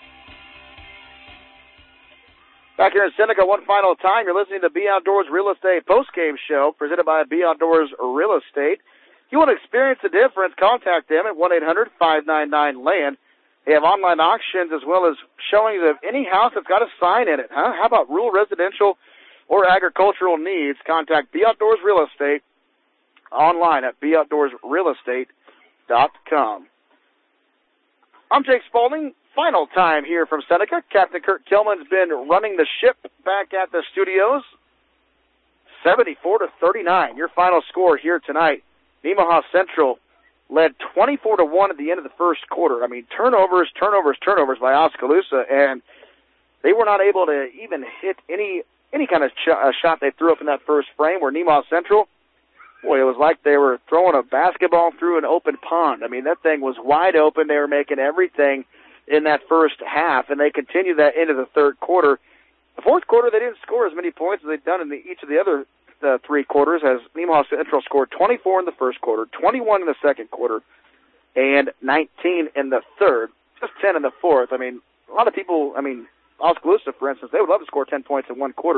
Speaker 2: Back here in Seneca, one final time. You're listening to Be Outdoors Real Estate postgame show presented by Be Outdoors Real Estate. If you want to experience the difference, contact them at one eight hundred five nine nine land. They have online auctions as well as showings of any house that's got a sign in it. Huh? How about rural residential or agricultural needs? Contact Be Outdoors Real Estate online at be outdoors real estate dot com. I'm Jake Spaulding. Final time here from Seneca. Captain Kurt Tillman's been running the ship back at the studios. seventy-four to thirty-nine, your final score here tonight. Nemaha Central led twenty-four to one at the end of the first quarter. I mean, turnovers, turnovers, turnovers by Oskaloosa, and they were not able to even hit any any kind of ch- uh, shot they threw up in that first frame, where Nemaha Central, boy, it was like they were throwing a basketball through an open pond. I mean, that thing was wide open. They were making everything in that first half, and they continued that into the third quarter. The fourth quarter, they didn't score as many points as they'd done in the, each of the other Uh, three quarters, as Nemaha Central scored twenty-four in the first quarter, twenty-one in the second quarter, and nineteen in the third, just ten in the fourth. I mean, a lot of people, I mean, Oskaloosa, for instance, they would love to score ten points in one quarter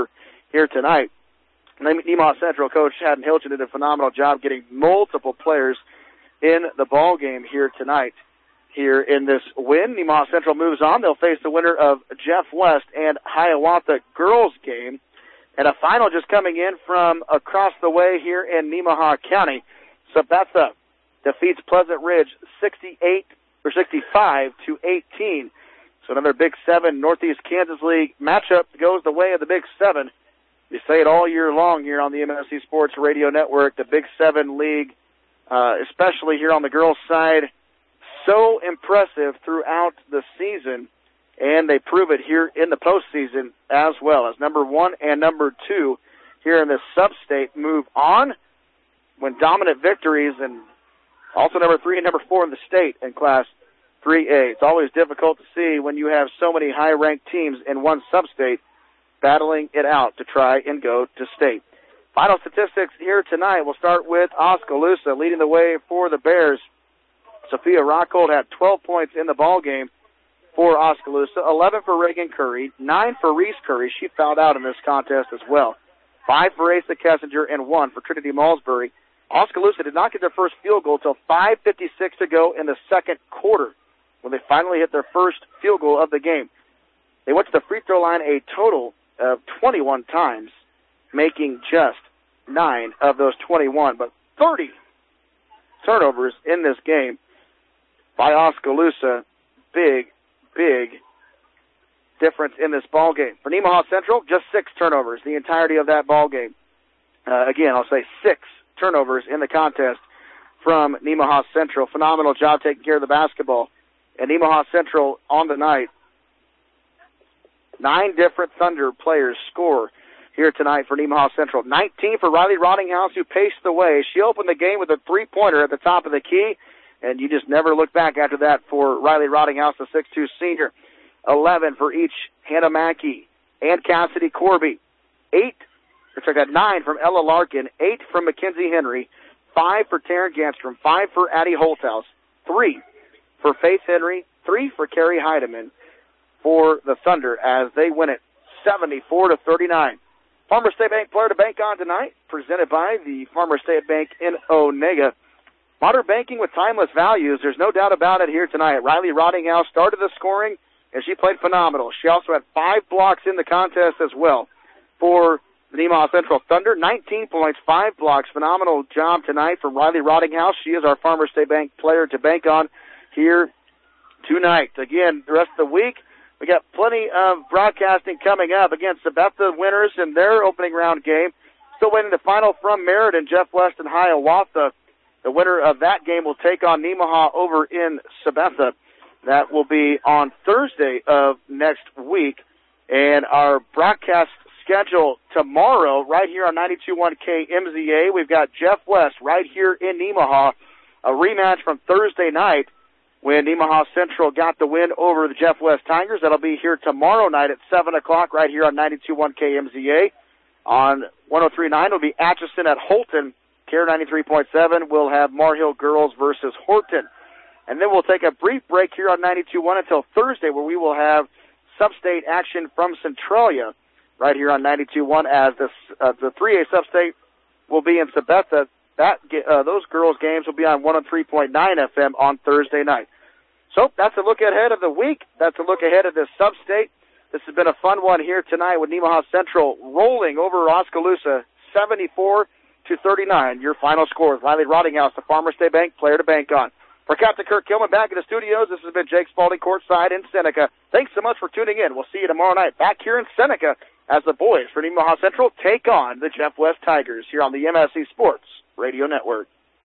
Speaker 2: here tonight. Nemaha Central coach Haddon Hilton did a phenomenal job getting multiple players in the ball game here tonight. Here in this win, Nemaha Central moves on. They'll face the winner of Jeff West and Hiawatha girls game. And a final just coming in from across the way here in Nemaha County. Sabetha defeats Pleasant Ridge sixty-eight or sixty-five to eighteen. So another Big Seven Northeast Kansas League matchup goes the way of the Big Seven. We say it all year long here on the M S C Sports Radio Network. The Big Seven League, uh, especially here on the girls' side, so impressive throughout the season, and they prove it here in the postseason as well, as number one and number two here in the sub-state move on when dominant victories, and also number three and number four in the state in Class three A. It's always difficult to see when you have so many high-ranked teams in one sub-state battling it out to try and go to state. Final statistics here tonight. We'll start with Oskaloosa leading the way for the Bears. Sophia Rockhold had twelve points in the ball game for Oskaloosa, eleven for Reagan Curry, nine for Reese Curry. She fouled out in this contest as well. five for Asa Kessinger, and one for Trinity Malsbury. Oskaloosa did not get their first field goal until five fifty-six to go in the second quarter when they finally hit their first field goal of the game. They went to the free throw line a total of twenty-one times, making just nine of those twenty-one, but thirty turnovers in this game by Oskaloosa. Big, big difference in this ball game. For Nemaha Central, just six turnovers the entirety of that ball game. Uh, again, I'll say six turnovers in the contest from Nemaha Central. Phenomenal job taking care of the basketball. And Nemaha Central on the night, nine different Thunder players score here tonight for Nemaha Central. nineteen for Riley Rottinghouse, who paced the way. She opened the game with a three-pointer at the top of the key, and you just never look back after that for Riley Rottinghouse, the six two senior. eleven for each Hannah Mackey and Cassidy Corby. Eight, or sorry, got nine from Ella Larkin, eight from Mackenzie Henry, five for Taryn Ganstrom, five for Addie Holthouse, three for Faith Henry, three for Carrie Heidemann for the Thunder as they win it seventy-four to thirty-nine. Farmer State Bank player to bank on tonight, presented by the Farmer State Bank in Onega. Modern banking with timeless values, there's no doubt about it here tonight. Riley Rottinghouse started the scoring, and she played phenomenal. She also had five blocks in the contest as well for the Nemaha Central Thunder. nineteen points, five blocks. Phenomenal job tonight from Riley Rottinghouse. She is our Farmer State Bank player to bank on here tonight. Again, the rest of the week, we got plenty of broadcasting coming up. Again, Sabetha winners in their opening round game. Still waiting the final from Meriden, Jeff West and Hiawatha. The winner of that game will take on Nemaha over in Sabetha. That will be on Thursday of next week. And our broadcast schedule tomorrow, right here on ninety-two point one K M Z A, we've got Jeff West right here in Nemaha, a rematch from Thursday night when Nemaha Central got the win over the Jeff West Tigers. That'll be here tomorrow night at seven o'clock right here on ninety-two point one K M Z A. On one oh three point nine will be Atchison at Holton. K R ninety-three point seven will have Mar Hill Girls versus Horton. And then we'll take a brief break here on ninety-two point one until Thursday, where we will have sub-state action from Centralia right here on ninety-two point one as the, uh, the three A sub-state will be in Sabetha. That, uh, those girls' games will be on one oh three point nine F M on Thursday night. So that's a look ahead of the week. That's a look ahead of this sub-state. This has been a fun one here tonight with Nemaha Central rolling over Oskaloosa seventy-four to thirty-nine. Your final score. Riley Rottinghouse, the Farmer State Bank player to bank on. For Captain Kirk Kilman back in the studios, this has been Jake Spalding courtside in Seneca. Thanks so much for tuning in. We'll see you tomorrow night back here in Seneca as the boys for Nemaha Central take on the Jeff West Tigers here on the M S C Sports Radio Network.